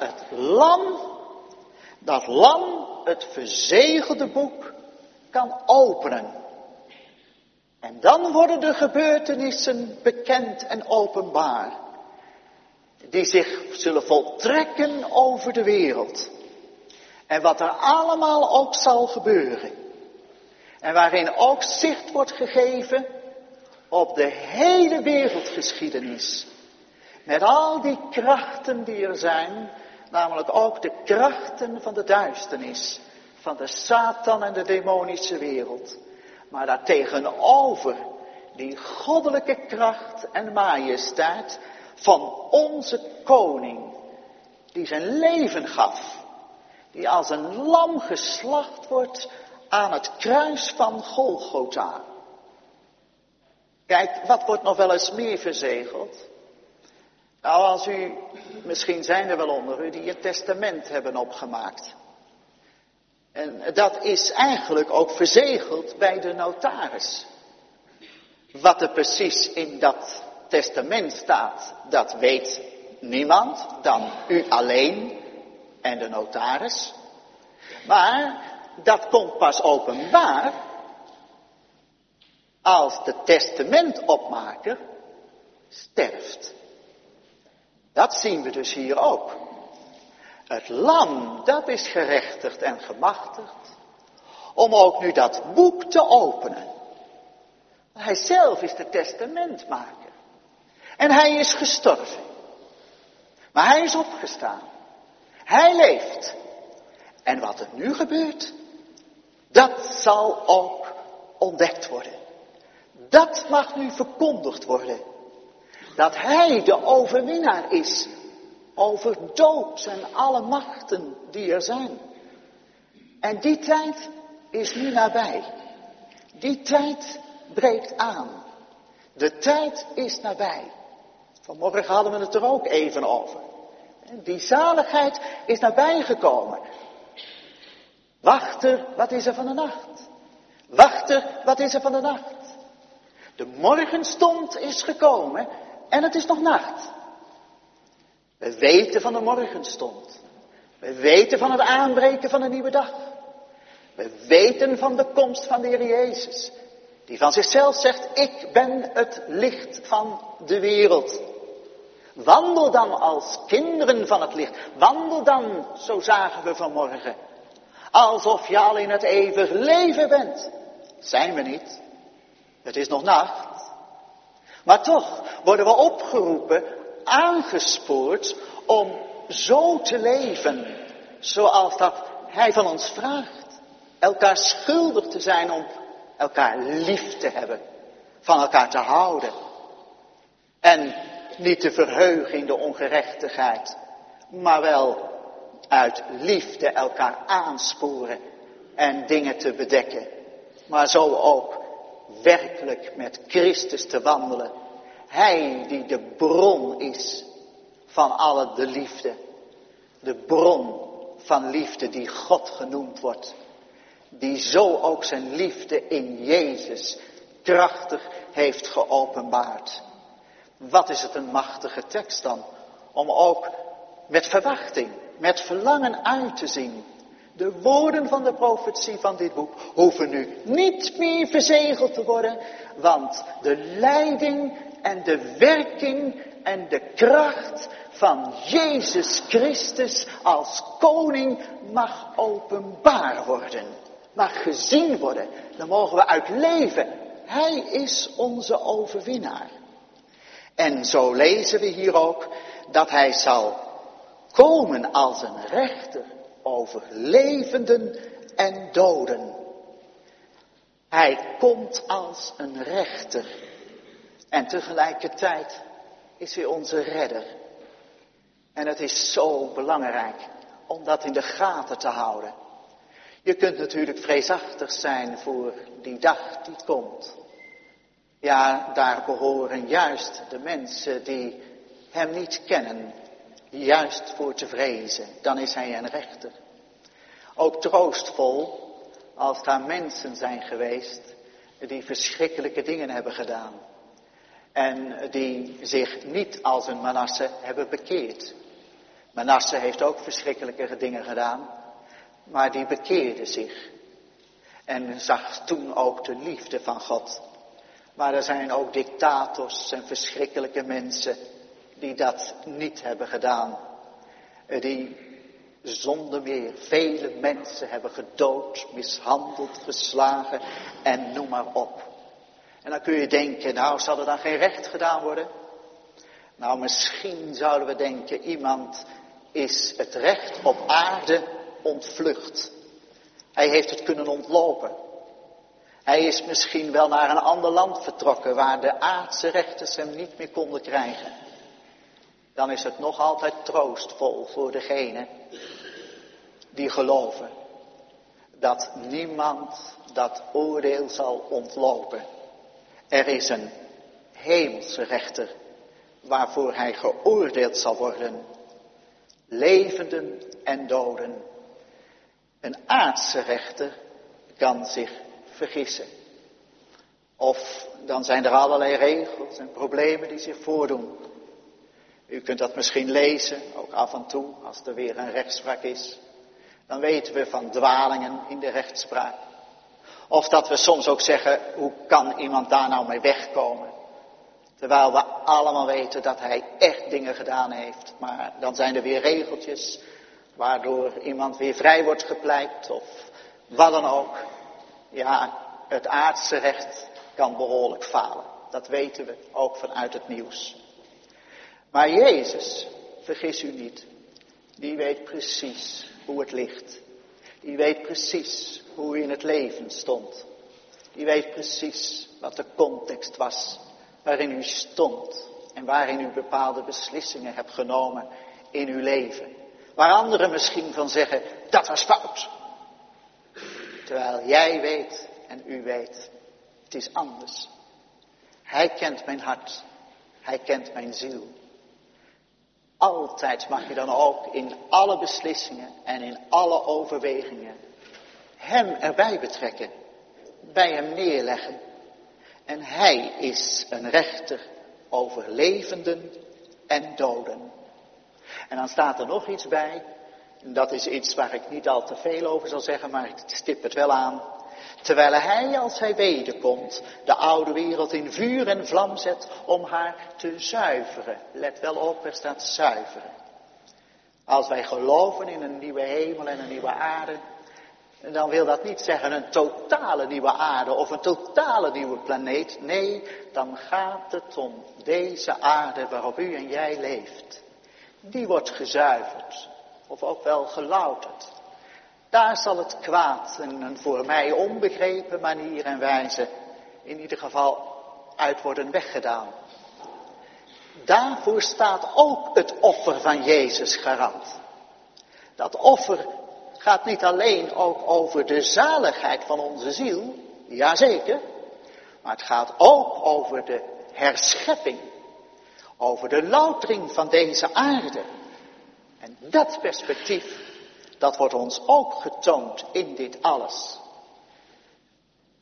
dat lam het verzegelde boek kan openen. En dan worden de gebeurtenissen bekend en openbaar, die zich zullen voltrekken over de wereld. En wat er allemaal ook zal gebeuren. En waarin ook zicht wordt gegeven op de hele wereldgeschiedenis. Met al die krachten die er zijn, namelijk ook de krachten van de duisternis, van de Satan en de demonische wereld. Maar daartegenover die goddelijke kracht en majesteit van onze koning, die zijn leven gaf, die als een lam geslacht wordt aan het kruis van Golgotha. Kijk, wat wordt nog wel eens meer verzegeld? Nou, als u, misschien zijn er wel onder u die een testament hebben opgemaakt. En dat is eigenlijk ook verzegeld bij de notaris. Wat er precies in dat testament staat, dat weet niemand dan u alleen en de notaris. Maar dat komt pas openbaar als de testamentopmaker sterft. Dat zien we dus hier ook. Het lam, dat is gerechtigd en gemachtigd om ook nu dat boek te openen. Hij zelf is de testamentmaker. En hij is gestorven. Maar hij is opgestaan. Hij leeft. En wat er nu gebeurt, dat zal ook ontdekt worden. Dat mag nu verkondigd worden. Dat hij de overwinnaar is over dood en alle machten die er zijn. En die tijd is nu nabij. Die tijd breekt aan. De tijd is nabij. Vanmorgen hadden we het er ook even over. Die zaligheid is nabij gekomen. Wachter, wat is er van de nacht? Wachter, wat is er van de nacht? De morgenstond is gekomen en het is nog nacht. We weten van de morgenstond. We weten van het aanbreken van een nieuwe dag. We weten van de komst van de Heer Jezus. Die van zichzelf zegt, ik ben het licht van de wereld. Wandel dan als kinderen van het licht. Wandel dan, zo zagen we vanmorgen. Alsof je al in het eeuwig leven bent. Zijn we niet. Het is nog nacht. Maar toch worden we opgeroepen, aangespoord om zo te leven. Zoals dat hij van ons vraagt. Elkaar schuldig te zijn om elkaar lief te hebben. Van elkaar te houden. En niet te verheugen in de ongerechtigheid. Maar wel uit liefde elkaar aansporen en dingen te bedekken. Maar zo ook werkelijk met Christus te wandelen. Hij die de bron is van alle de liefde. De bron van liefde die God genoemd wordt. Die zo ook zijn liefde in Jezus krachtig heeft geopenbaard. Wat is het een machtige tekst dan, om ook met verwachting, met verlangen uit te zien. De woorden van de profetie van dit boek hoeven nu niet meer verzegeld te worden, want de leiding en de werking en de kracht van Jezus Christus als koning mag openbaar worden, mag gezien worden. Daar mogen we uit leven. Hij is onze overwinnaar. En zo lezen we hier ook dat hij zal komen als een rechter over levenden en doden. Hij komt als een rechter. En tegelijkertijd is hij onze redder. En het is zo belangrijk om dat in de gaten te houden. Je kunt natuurlijk vreesachtig zijn voor die dag die komt. Ja, daar behoren juist de mensen die hem niet kennen, juist voor te vrezen. Dan is hij een rechter. Ook troostvol als daar mensen zijn geweest die verschrikkelijke dingen hebben gedaan. En die zich niet als een Manasse hebben bekeerd. Manasse heeft ook verschrikkelijke dingen gedaan, maar die bekeerde zich. En zag toen ook de liefde van God. Maar er zijn ook dictators en verschrikkelijke mensen die dat niet hebben gedaan. Die zonder meer vele mensen hebben gedood, mishandeld, geslagen en noem maar op. En dan kun je denken, nou zal er dan geen recht gedaan worden? Nou misschien zouden we denken, iemand is het recht op aarde ontvlucht. Hij heeft het kunnen ontlopen. Hij is misschien wel naar een ander land vertrokken waar de aardse rechters hem niet meer konden krijgen. Dan is het nog altijd troostvol voor degenen die geloven dat niemand dat oordeel zal ontlopen. Er is een hemelse rechter waarvoor hij geoordeeld zal worden. Levenden en doden. Een aardse rechter kan zich vergissen. Of dan zijn er allerlei regels en problemen die zich voordoen. U kunt dat misschien lezen, ook af en toe, als er weer een rechtspraak is. Dan weten we van dwalingen in de rechtspraak. Of dat we soms ook zeggen, hoe kan iemand daar nou mee wegkomen? Terwijl we allemaal weten dat hij echt dingen gedaan heeft. Maar dan zijn er weer regeltjes waardoor iemand weer vrij wordt gepleit of wat dan ook. Ja, het aardse recht kan behoorlijk falen. Dat weten we ook vanuit het nieuws. Maar Jezus, vergis u niet, die weet precies hoe het ligt. Die weet precies hoe u in het leven stond. Die weet precies wat de context was waarin u stond en waarin u bepaalde beslissingen hebt genomen in uw leven. Waar anderen misschien van zeggen, dat was fout. Terwijl jij weet en u weet, het is anders. Hij kent mijn hart, hij kent mijn ziel. Altijd mag je dan ook in alle beslissingen en in alle overwegingen hem erbij betrekken, bij hem neerleggen. En hij is een rechter over levenden en doden. En dan staat er nog iets bij, en dat is iets waar ik niet al te veel over zal zeggen, maar ik stip het wel aan. Terwijl hij, als hij wederkomt, de oude wereld in vuur en vlam zet om haar te zuiveren. Let wel op, er staat zuiveren. Als wij geloven in een nieuwe hemel en een nieuwe aarde, dan wil dat niet zeggen een totale nieuwe aarde of een totale nieuwe planeet. Nee, dan gaat het om deze aarde waarop u en jij leeft. Die wordt gezuiverd, of ook wel gelouterd. Daar zal het kwaad in een voor mij onbegrepen manier en wijze in ieder geval uit worden weggedaan. Daarvoor staat ook het offer van Jezus garant. Dat offer gaat niet alleen ook over de zaligheid van onze ziel, jazeker, maar het gaat ook over de herschepping, over de loutering van deze aarde. En dat perspectief, dat wordt ons ook getoond in dit alles.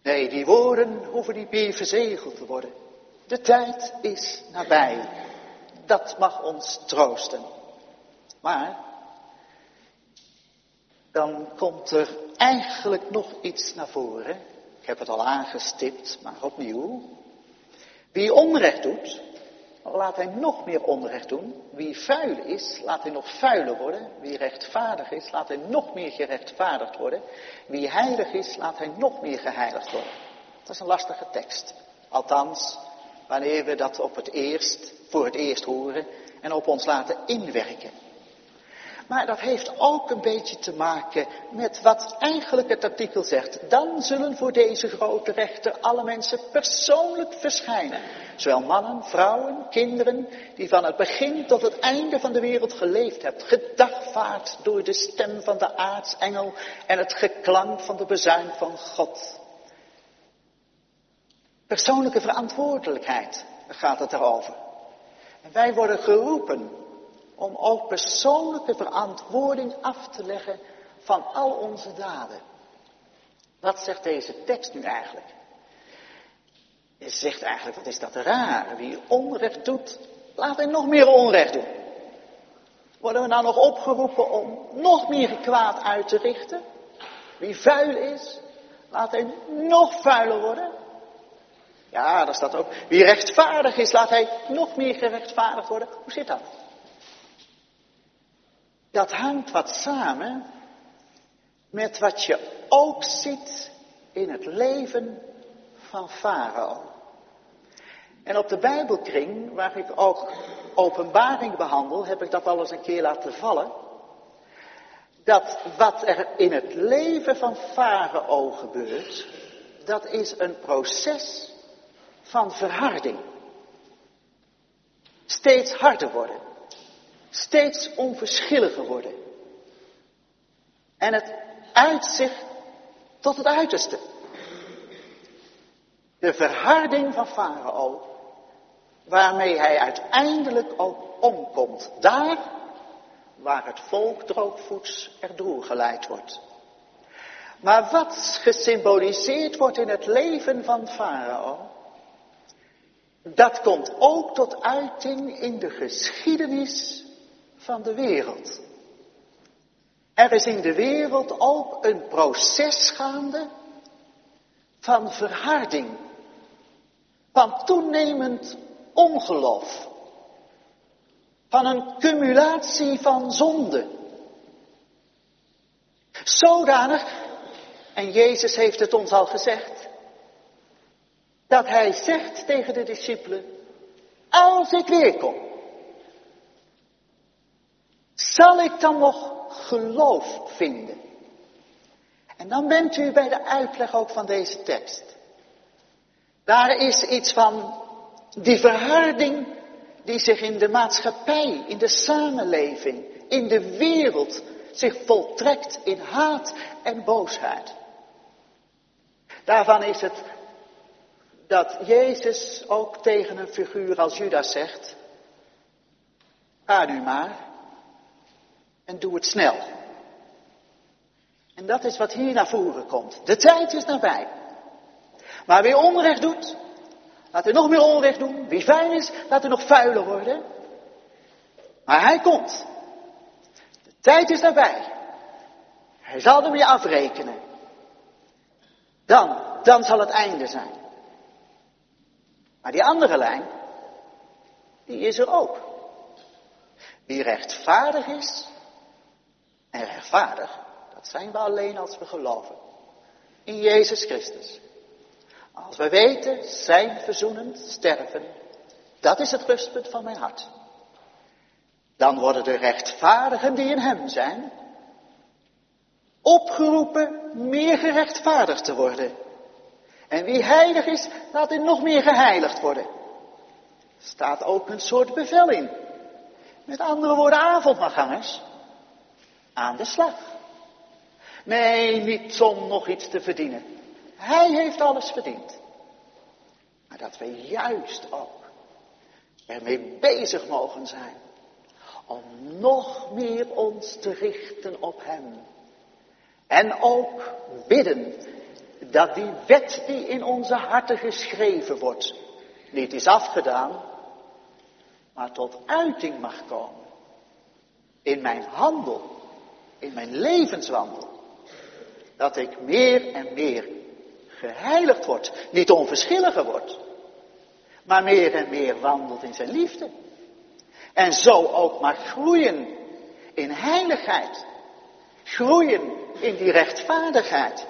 Nee, die woorden hoeven niet meer verzegeld te worden. De tijd is nabij. Dat mag ons troosten. Maar dan komt er eigenlijk nog iets naar voren. Ik heb het al aangestipt, maar opnieuw. Wie onrecht doet, laat hij nog meer onrecht doen. Wie vuil is, laat hij nog vuiler worden. Wie rechtvaardig is, laat hij nog meer gerechtvaardigd worden. Wie heilig is, laat hij nog meer geheiligd worden. Dat is een lastige tekst. Althans, wanneer we dat voor het eerst horen en op ons laten inwerken. Maar dat heeft ook een beetje te maken met wat eigenlijk het artikel zegt. Dan zullen voor deze grote rechter alle mensen persoonlijk verschijnen. Zowel mannen, vrouwen, kinderen, die van het begin tot het einde van de wereld geleefd hebben. Gedagvaard door de stem van de aartsengel en het geklank van de bezuin van God. Persoonlijke verantwoordelijkheid gaat het erover. En wij worden geroepen om ook persoonlijke verantwoording af te leggen van al onze daden. Wat zegt deze tekst nu eigenlijk? Je zegt eigenlijk, wat is dat raar? Wie onrecht doet, laat hij nog meer onrecht doen. Worden we nou nog opgeroepen om nog meer kwaad uit te richten? Wie vuil is, laat hij nog vuiler worden. Ja, daar staat ook. Wie rechtvaardig is, laat hij nog meer gerechtvaardigd worden. Hoe zit dat? Dat hangt wat samen met wat je ook ziet in het leven van Farao. En op de Bijbelkring, waar ik ook Openbaring behandel, heb ik dat al eens een keer laten vallen. Dat wat er in het leven van Farao gebeurt, dat is een proces van verharding. Steeds harder worden. Steeds onverschilliger worden. En het uitzicht tot het uiterste. De verharding van Farao, waarmee hij uiteindelijk ook omkomt. Daar waar het volk droogvoets erdoor geleid wordt. Maar wat gesymboliseerd wordt in het leven van Farao, dat komt ook tot uiting in de geschiedenis van de wereld. Er is in de wereld ook een proces gaande van verharding, van toenemend ongeloof, van een cumulatie van zonde. Zodanig, en Jezus heeft het ons al gezegd, dat hij zegt tegen de discipelen, als ik weerkom, zal ik dan nog geloof vinden? En dan bent u bij de uitleg ook van deze tekst. Daar is iets van die verharding die zich in de maatschappij, in de samenleving, in de wereld zich voltrekt in haat en boosheid. Daarvan is het dat Jezus ook tegen een figuur als Judas zegt, ga nu maar en doe het snel. En dat is wat hier naar voren komt. De tijd is nabij. Maar wie onrecht doet, laat hij nog meer onrecht doen. Wie vuil is, laat hij nog vuiler worden. Maar hij komt. De tijd is nabij. Hij zal ermee afrekenen. Dan zal het einde zijn. Maar die andere lijn, die is er ook. Wie rechtvaardig is, en rechtvaardig, dat zijn we alleen als we geloven. In Jezus Christus. Als we weten, zijn verzoenend sterven, dat is het rustpunt van mijn hart. Dan worden de rechtvaardigen die in hem zijn, opgeroepen meer gerechtvaardigd te worden. En wie heilig is, laat hij nog meer geheiligd worden. Er staat ook een soort bevel in. Met andere woorden, avondmaalgangers, aan de slag. Nee, niet om nog iets te verdienen. Hij heeft alles verdiend. Maar dat we juist ook ermee bezig mogen zijn. Om nog meer ons te richten op hem. En ook bidden dat die wet die in onze harten geschreven wordt, niet is afgedaan, maar tot uiting mag komen. In mijn handel, in mijn levenswandel. Dat ik meer en meer geheiligd word, niet onverschilliger word, maar meer en meer wandelt in zijn liefde. En zo ook mag groeien in heiligheid, groeien in die rechtvaardigheid.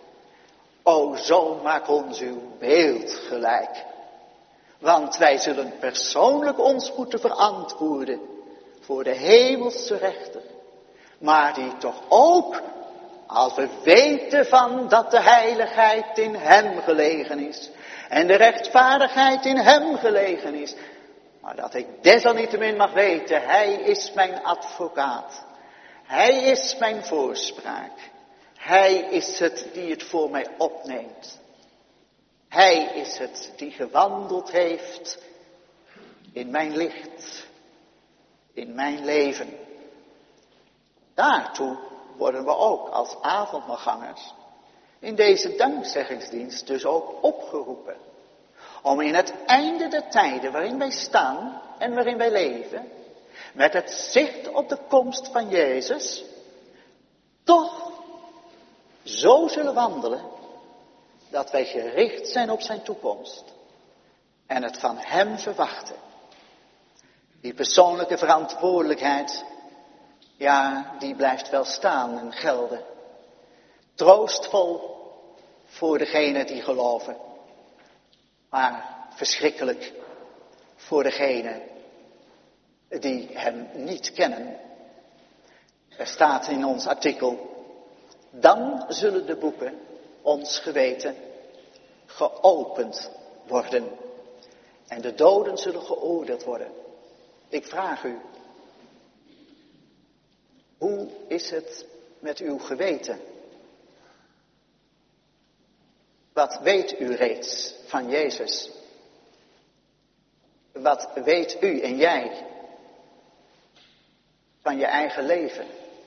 O, zo maak ons uw beeld gelijk. Want wij zullen persoonlijk ons moeten verantwoorden voor de hemelse rechter. Maar die toch ook, als we weten van dat de heiligheid in hem gelegen is. En de rechtvaardigheid in hem gelegen is. Maar dat ik desalniettemin mag weten, hij is mijn advocaat. Hij is mijn voorspraak. Hij is het die het voor mij opneemt. Hij is het die gewandeld heeft in mijn licht, in mijn leven. Daartoe worden we ook als avondmaalgangers in deze dankzeggingsdienst dus ook opgeroepen. Om in het einde der tijden waarin wij staan en waarin wij leven, met het zicht op de komst van Jezus, toch zo zullen wandelen dat wij gericht zijn op zijn toekomst en het van hem verwachten. Die persoonlijke verantwoordelijkheid, ja, die blijft wel staan en gelden. Troostvol voor degenen die geloven, maar verschrikkelijk voor degenen die hem niet kennen. Er staat in ons artikel, dan zullen de boeken, ons geweten, geopend worden. En de doden zullen geoordeeld worden. Ik vraag u, hoe is het met uw geweten? Wat weet u reeds van Jezus? Wat weet u en jij van je eigen leven?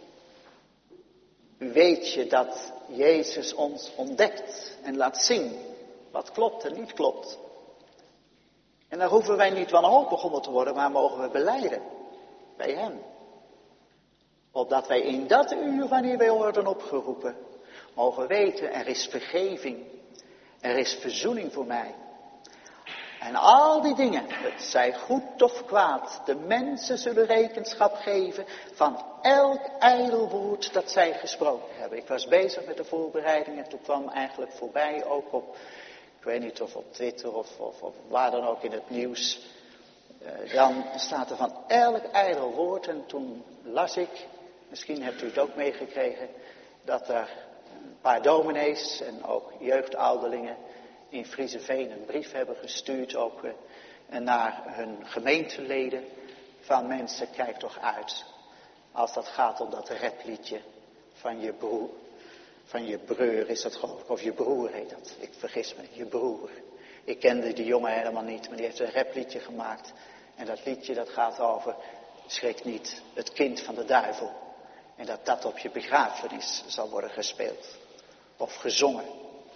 Weet je dat Jezus ons ontdekt en laat zien wat klopt en niet klopt? En daar hoeven wij niet wanhopig om te worden, maar mogen we belijden bij hem. Opdat wij in dat uur, wanneer wij worden opgeroepen, mogen weten, er is vergeving, er is verzoening voor mij. En al die dingen, het zij goed of kwaad, de mensen zullen rekenschap geven van elk ijdel woord dat zij gesproken hebben. Ik was bezig met de voorbereiding en toen kwam eigenlijk voorbij ook op, ik weet niet of op Twitter of waar dan ook in het nieuws. Dan staat er van elk ijdel woord en toen las ik, misschien hebt u het ook meegekregen, dat er een paar dominees en ook jeugdouderlingen in Frieseveen een brief hebben gestuurd ook naar hun gemeenteleden van mensen, kijk toch uit. Als dat gaat om dat rapliedje van je broer, van je broer is dat geloof ik, of je broer heet dat, ik vergis me, je broer. Ik kende die jongen helemaal niet, maar die heeft een rapliedje gemaakt. En dat liedje dat gaat over, schrik niet, het kind van de duivel. En dat op je begrafenis zal worden gespeeld of gezongen.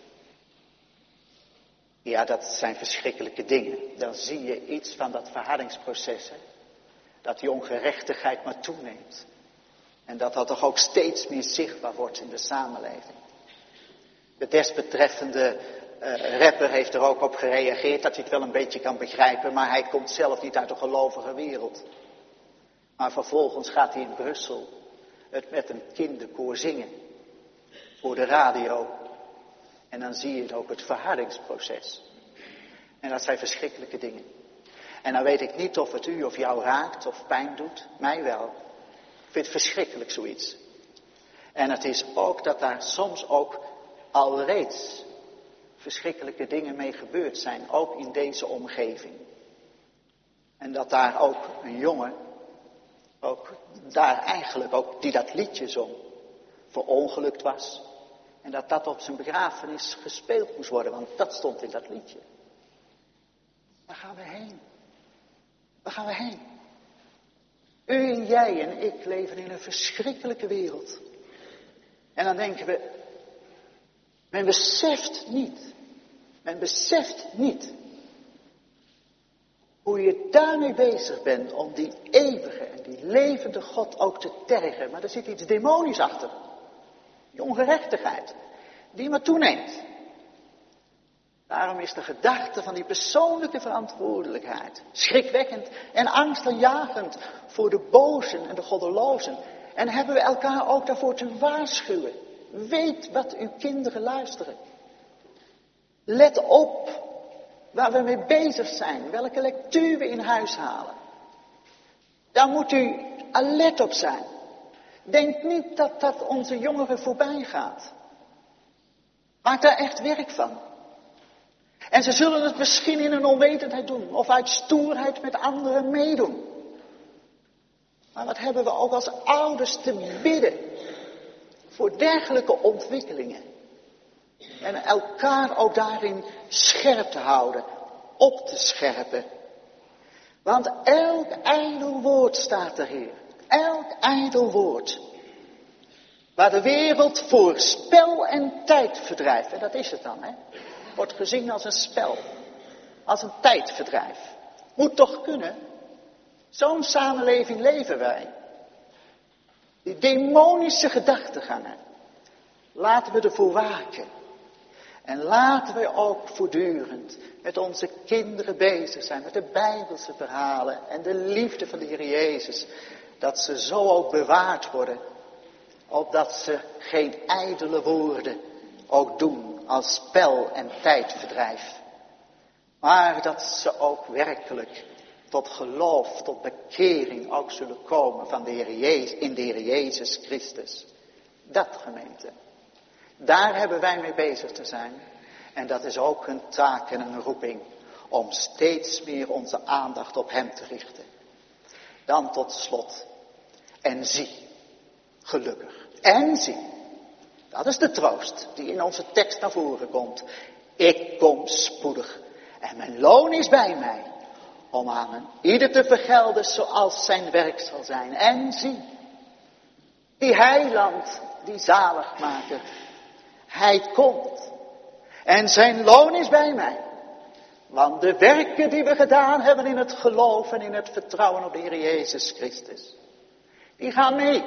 Ja, dat zijn verschrikkelijke dingen. Dan zie je iets van dat verhardingsproces. Hè? Dat die ongerechtigheid maar toeneemt. En dat toch ook steeds meer zichtbaar wordt in de samenleving. De desbetreffende rapper heeft er ook op gereageerd dat hij het wel een beetje kan begrijpen. Maar hij komt zelf niet uit de gelovige wereld. Maar vervolgens gaat hij in Brussel het met een kinderkoor zingen. Voor de radio. En dan zie je ook het verhardingsproces. En dat zijn verschrikkelijke dingen. En dan weet ik niet of het u of jou raakt of pijn doet. Mij wel. Ik vind het verschrikkelijk zoiets. En het is ook dat daar soms ook alreeds verschrikkelijke dingen mee gebeurd zijn. Ook in deze omgeving. En dat daar ook een jongen, ook daar eigenlijk ook die dat liedje zong, verongelukt was. En dat op zijn begrafenis gespeeld moest worden, want dat stond in dat liedje. Waar gaan we heen? Waar gaan we heen? U en jij en ik leven in een verschrikkelijke wereld. En dan denken we, Men beseft niet hoe je daarmee bezig bent om die eeuwige en die levende God ook te tergen. Maar er zit iets demonisch achter. Die ongerechtigheid, die maar toeneemt. Daarom is de gedachte van die persoonlijke verantwoordelijkheid schrikwekkend en angstaanjagend voor de bozen en de goddelozen. En hebben we elkaar ook daarvoor te waarschuwen. Weet wat uw kinderen luisteren. Let op waar we mee bezig zijn, welke lectuur we in huis halen. Daar moet u alert op zijn. Denk niet dat dat onze jongeren voorbij gaat. Maak daar echt werk van. En ze zullen het misschien in een onwetendheid doen, of uit stoerheid met anderen meedoen. Maar wat hebben we ook als ouders te bidden voor dergelijke ontwikkelingen. En elkaar ook daarin scherp te houden, op te scherpen. Want elk ijdel woord staat er hier. Elk ijdel woord. Waar de wereld voor spel en tijdverdrijf, en dat is het dan, wordt gezien als een spel. Als een tijdverdrijf. Moet toch kunnen? Zo'n samenleving leven wij. Die demonische gedachtegangen. Laten we ervoor waken. En laten we ook voortdurend met onze kinderen bezig zijn. Met de Bijbelse verhalen en de liefde van de Heer Jezus. Dat ze zo ook bewaard worden. Opdat ze geen ijdele woorden ook doen als spel en tijdverdrijf. Maar dat ze ook werkelijk tot geloof, tot bekering ook zullen komen van de Heer Jezus, in de Heer Jezus Christus. Dat, gemeente. Daar hebben wij mee bezig te zijn. En dat is ook een taak en een roeping om steeds meer onze aandacht op Hem te richten. Dan tot slot. En zie, gelukkig. En zie. Dat is de troost die in onze tekst naar voren komt. Ik kom spoedig en mijn loon is bij mij. Om aan een ieder te vergelden zoals zijn werk zal zijn. En zie, die heiland, die zaligmaker, hij komt. En zijn loon is bij mij. Want de werken die we gedaan hebben in het geloof en in het vertrouwen op de Heer Jezus Christus, die gaan mee.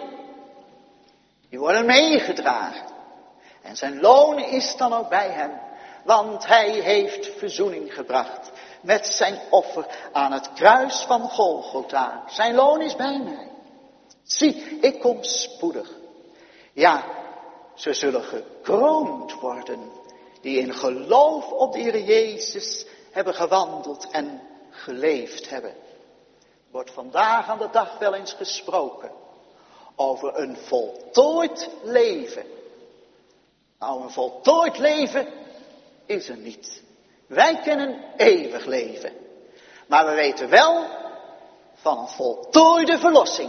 Die worden meegedragen. En zijn loon is dan ook bij hem. Want hij heeft verzoening gebracht met zijn offer aan het kruis van Golgotha. Zijn loon is bij mij. Zie, ik kom spoedig. Ja, ze zullen gekroond worden die in geloof op de Heer Jezus hebben gewandeld en geleefd hebben. Wordt vandaag aan de dag wel eens gesproken over een voltooid leven. Nou, een voltooid leven is er niet. Wij kennen eeuwig leven. Maar we weten wel van een voltooide verlossing.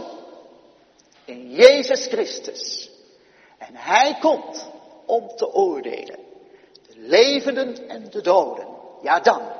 In Jezus Christus. En Hij komt om te oordelen. De levenden en de doden. Ja,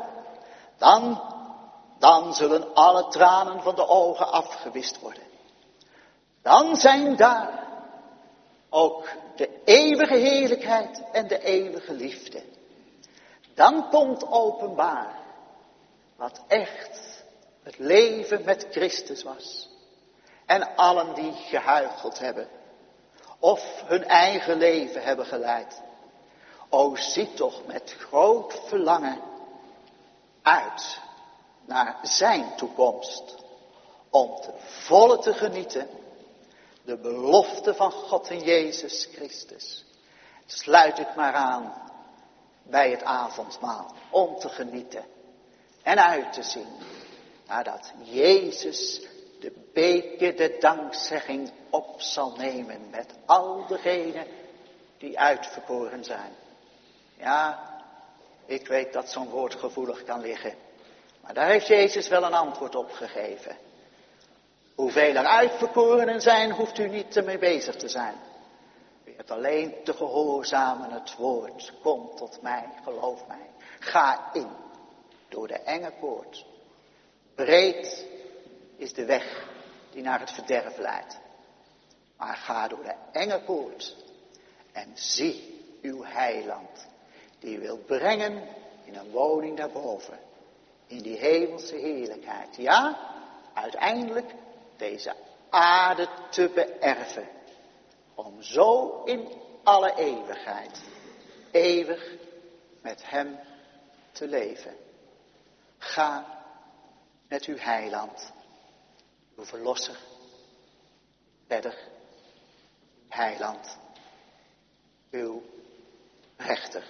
dan zullen alle tranen van de ogen afgewist worden. Dan zijn daar ook de eeuwige heerlijkheid en de eeuwige liefde. Dan komt openbaar wat echt het leven met Christus was. En allen die gehuicheld hebben of hun eigen leven hebben geleid. O, zie toch met groot verlangen uit naar zijn toekomst. Om te volle te genieten de belofte van God in Jezus Christus. Sluit ik maar aan bij het avondmaal. Om te genieten en uit te zien nadat Jezus de beker der dankzegging op zal nemen met al degenen die uitverkoren zijn. Ja, ik weet dat zo'n woord gevoelig kan liggen. Maar daar heeft Jezus wel een antwoord op gegeven. Hoeveel er uitverkorenen zijn, hoeft u niet ermee bezig te zijn. U hebt alleen te gehoorzamen het woord. Kom tot mij, geloof mij. Ga in door de enge poort. Breed is de weg die naar het verderf leidt. Maar ga door de enge poort. En zie, uw heiland. Die u wilt brengen in een woning daarboven. In die hemelse heerlijkheid. Ja, uiteindelijk deze aarde te beërven. Om zo in alle eeuwigheid, eeuwig met hem te leven. Ga met uw heiland, uw verlosser, redder, heiland, uw rechter.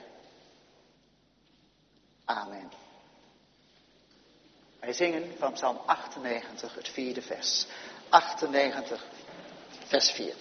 Amen. Wij zingen van Psalm 98 het 4e vers. 98 vers 4.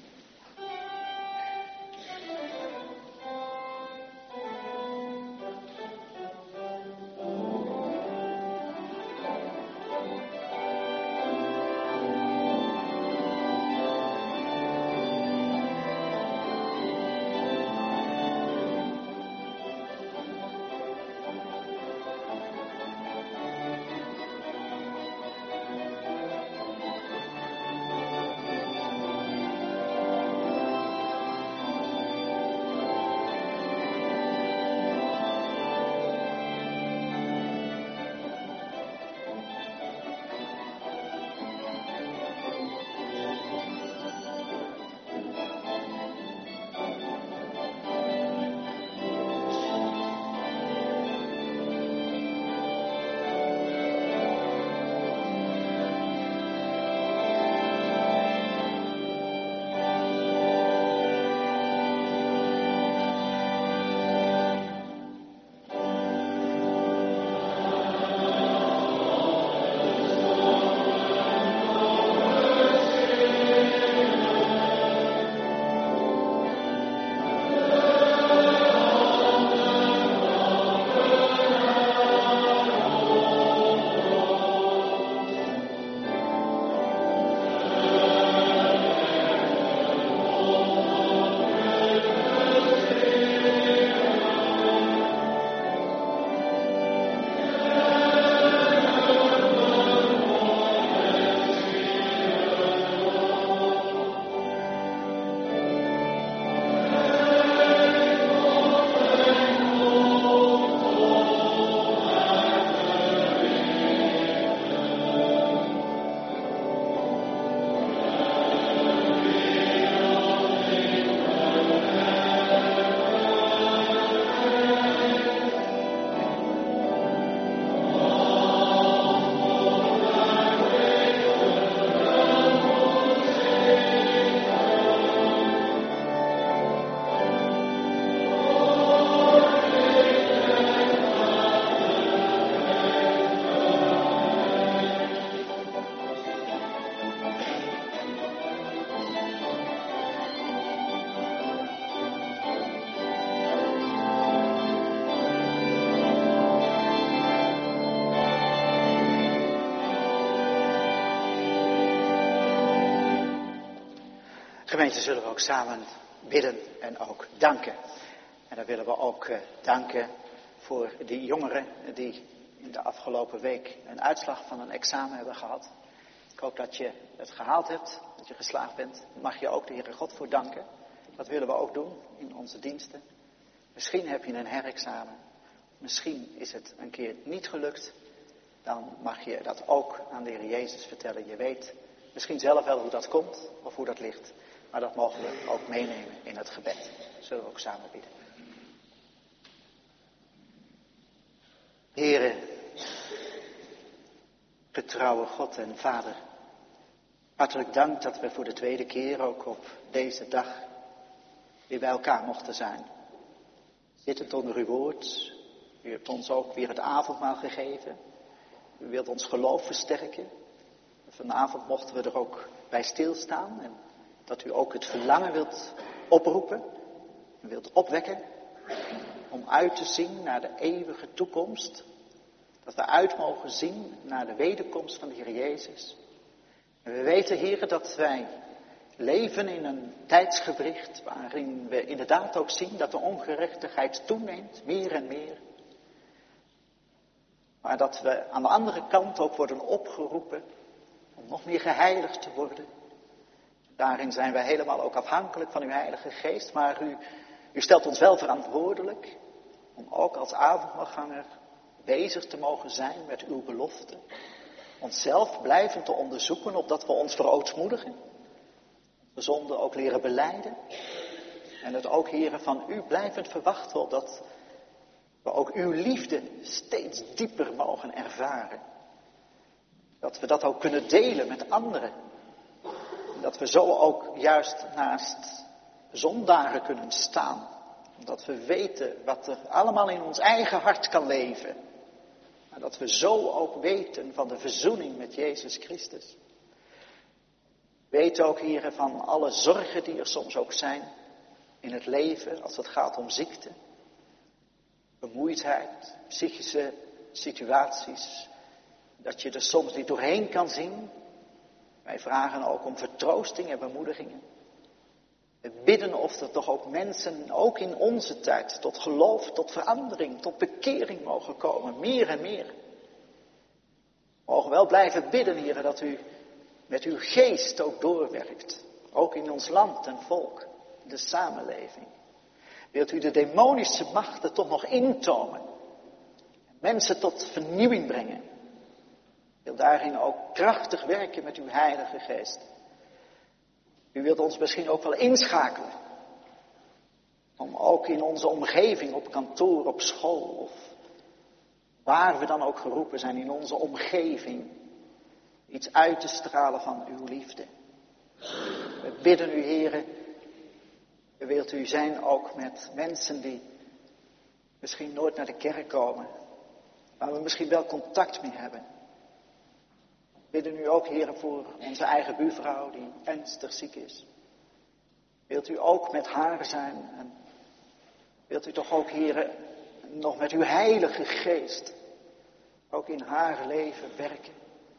Gemeente, zullen we ook samen bidden en ook danken. En dan willen we ook danken voor die jongeren die in de afgelopen week een uitslag van een examen hebben gehad. Ik hoop dat je het gehaald hebt, dat je geslaagd bent. Mag je ook de Heere God voor danken. Dat willen we ook doen in onze diensten. Misschien heb je een herexamen. Misschien is het een keer niet gelukt. Dan mag je dat ook aan de Heer Jezus vertellen. Je weet misschien zelf wel hoe dat komt of hoe dat ligt. Maar dat mogen we ook meenemen in het gebed. Zullen we ook samen bidden. Heere, getrouwe God en Vader. Hartelijk dank dat we voor de tweede keer ook op deze dag weer bij elkaar mochten zijn. Zittend onder uw woord. U hebt ons ook weer het avondmaal gegeven. U wilt ons geloof versterken. Vanavond mochten we er ook bij stilstaan. En dat u ook het verlangen wilt oproepen. En wilt opwekken. Om uit te zien naar de eeuwige toekomst. Dat we uit mogen zien naar de wederkomst van de Heer Jezus. En we weten, Heer, dat wij leven in een tijdsgewricht waarin we inderdaad ook zien dat de ongerechtigheid toeneemt, meer en meer. Maar dat we aan de andere kant ook worden opgeroepen om nog meer geheiligd te worden. Daarin zijn wij helemaal ook afhankelijk van uw Heilige Geest, maar u U stelt ons wel verantwoordelijk om ook als avondmaalganger bezig te mogen zijn met uw belofte. Onszelf blijvend te onderzoeken, opdat we ons verootmoedigen. De zonde ook leren belijden. En het ook, Heere, van u blijvend verwachten, opdat we ook uw liefde steeds dieper mogen ervaren. Dat we dat ook kunnen delen met anderen. Dat we zo ook juist naast zondaren kunnen staan. Omdat we weten wat er allemaal in ons eigen hart kan leven. En dat we zo ook weten van de verzoening met Jezus Christus. Weet ook, Heere, van alle zorgen die er soms ook zijn in het leven als het gaat om ziekte, vermoeidheid, psychische situaties, dat je er soms niet doorheen kan zien. Wij vragen ook om vertroosting en bemoedigingen. We bidden of er toch ook mensen, ook in onze tijd, tot geloof, tot verandering, tot bekering mogen komen, meer en meer. We mogen wel blijven bidden, Heere, dat u met uw geest ook doorwerkt, ook in ons land en volk, de samenleving. Wilt u de demonische machten toch nog intomen, mensen tot vernieuwing brengen. Wil daarin ook krachtig werken met uw Heilige Geest. U wilt ons misschien ook wel inschakelen. Om ook in onze omgeving, op kantoor, op school of waar we dan ook geroepen zijn in onze omgeving, iets uit te stralen van uw liefde. We bidden u, Heere, wilt u zijn ook met mensen die misschien nooit naar de kerk komen, waar we misschien wel contact mee hebben. We bidden u ook, Heere, voor onze eigen buurvrouw die ernstig ziek is. Wilt u ook met haar zijn en wilt u toch ook, Heere, nog met uw Heilige Geest ook in haar leven werken.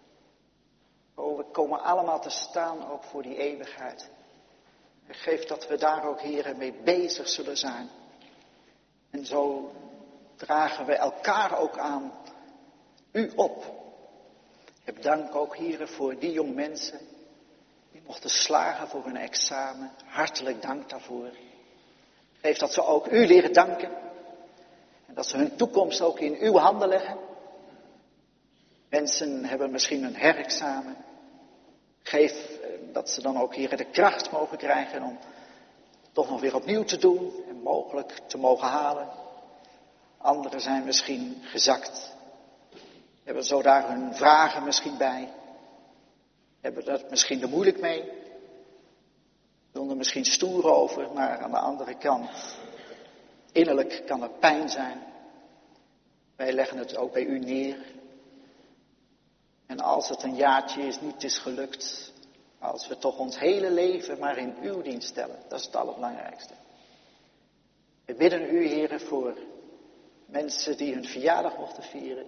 Oh, we komen allemaal te staan ook voor die eeuwigheid. Geef dat we daar ook, Heere, mee bezig zullen zijn. En zo dragen we elkaar ook aan u op. Ik heb dank ook, Heere, voor die jonge mensen die mochten slagen voor hun examen. Hartelijk dank daarvoor. Geef dat ze ook u leren danken. En dat ze hun toekomst ook in uw handen leggen. Mensen hebben misschien een herexamen. Geef dat ze dan ook, Heere, de kracht mogen krijgen om toch nog weer opnieuw te doen en mogelijk te mogen halen. Anderen zijn misschien gezakt. Hebben zo daar hun vragen misschien bij. Hebben dat misschien er moeilijk mee. Doen er misschien stoer over, maar aan de andere kant, innerlijk kan er pijn zijn. Wij leggen het ook bij u neer. En als het een jaartje niet is gelukt, als we toch ons hele leven maar in uw dienst stellen, dat is het allerbelangrijkste. We bidden u, Heere, voor mensen die hun verjaardag mochten vieren.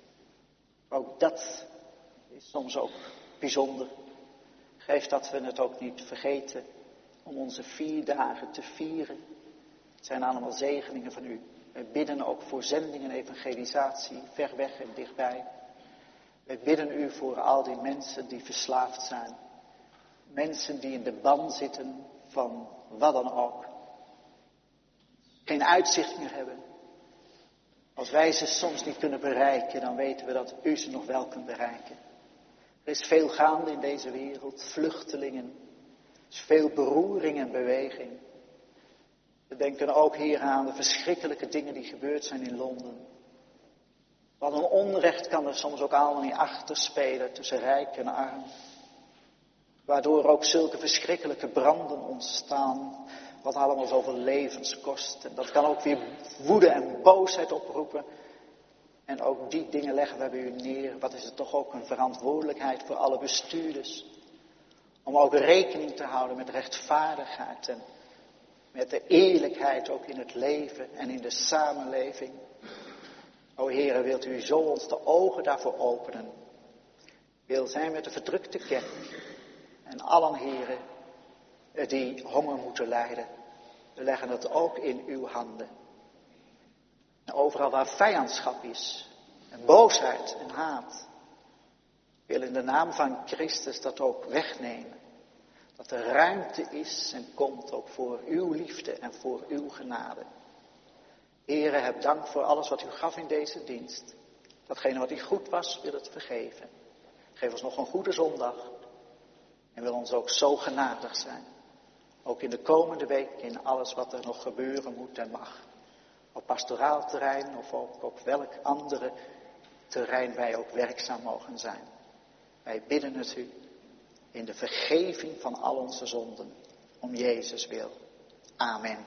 Ook dat is soms ook bijzonder. Geef dat we het ook niet vergeten om onze 4 dagen te vieren. Het zijn allemaal zegeningen van u. We bidden ook voor zending en evangelisatie, ver weg en dichtbij. We bidden u voor al die mensen die verslaafd zijn. Mensen die in de ban zitten van wat dan ook. Geen uitzicht meer hebben. Als wij ze soms niet kunnen bereiken, dan weten we dat u ze nog wel kunt bereiken. Er is veel gaande in deze wereld, vluchtelingen. Er is veel beroering en beweging. We denken ook hier aan de verschrikkelijke dingen die gebeurd zijn in Londen. Wat een onrecht kan er soms ook allemaal niet achterspelen tussen rijk en arm. Waardoor ook zulke verschrikkelijke branden ontstaan. Wat allemaal zoveel levens kost. En dat kan ook weer woede en boosheid oproepen. En ook die dingen leggen we bij u neer. Wat is het toch ook een verantwoordelijkheid voor alle bestuurders. Om ook rekening te houden met rechtvaardigheid. En met de eerlijkheid ook in het leven en in de samenleving. O Heere, wilt u zo ons de ogen daarvoor openen. Wil zijn met de verdrukte kerk. En allen, Heere, die honger moeten lijden. We leggen het ook in uw handen. En overal waar vijandschap is, en boosheid en haat, wil in de naam van Christus dat ook wegnemen. Dat er ruimte is en komt ook voor uw liefde en voor uw genade. Heere, heb dank voor alles wat u gaf in deze dienst. Datgene wat u goed was, wil het vergeven. Geef ons nog een goede zondag. En wil ons ook zo genadig zijn. Ook in de komende week in alles wat er nog gebeuren moet en mag. Op pastoraal terrein of ook op welk andere terrein wij ook werkzaam mogen zijn. Wij bidden het u in de vergeving van al onze zonden. Om Jezus wil. Amen.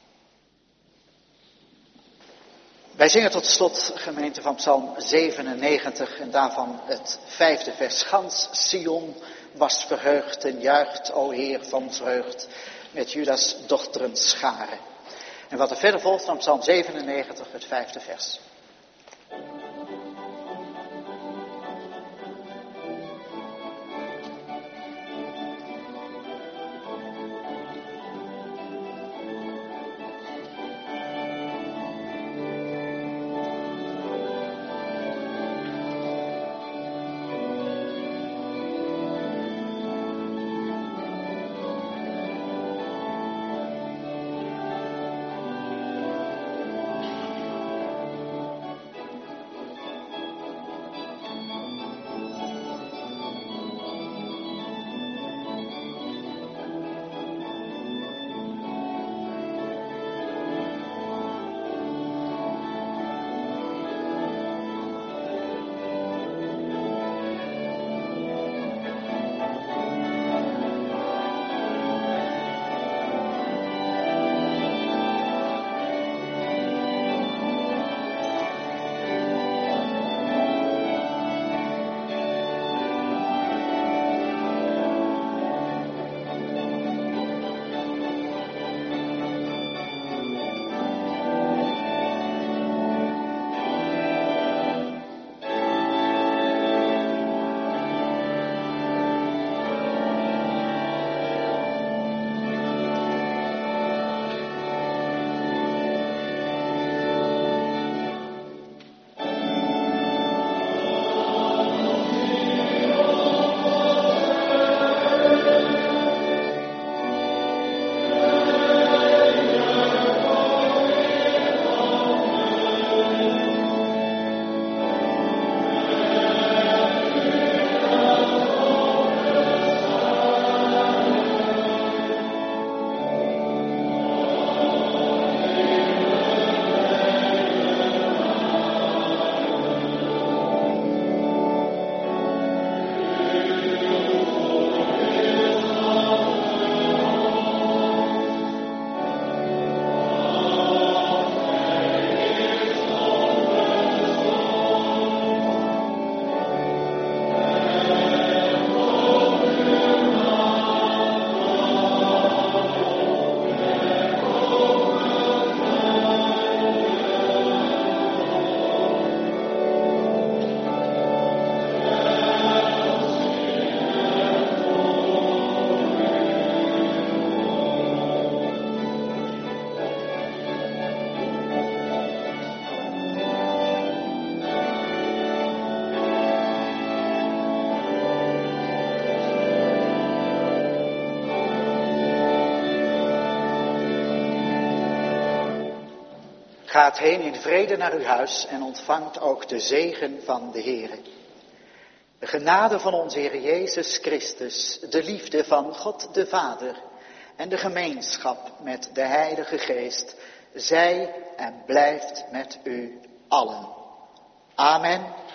Wij zingen tot slot, gemeente, van Psalm 97 en daarvan het 5e vers. Gans Sion was verheugd en juicht, o Heer van vreugd, met Judas dochteren scharen. En wat er verder volgt van Psalm 97, het 5e vers. Gaat heen in vrede naar uw huis en ontvangt ook de zegen van de Heere. De genade van onze Heer Jezus Christus, de liefde van God de Vader en de gemeenschap met de Heilige Geest, zij en blijft met u allen. Amen.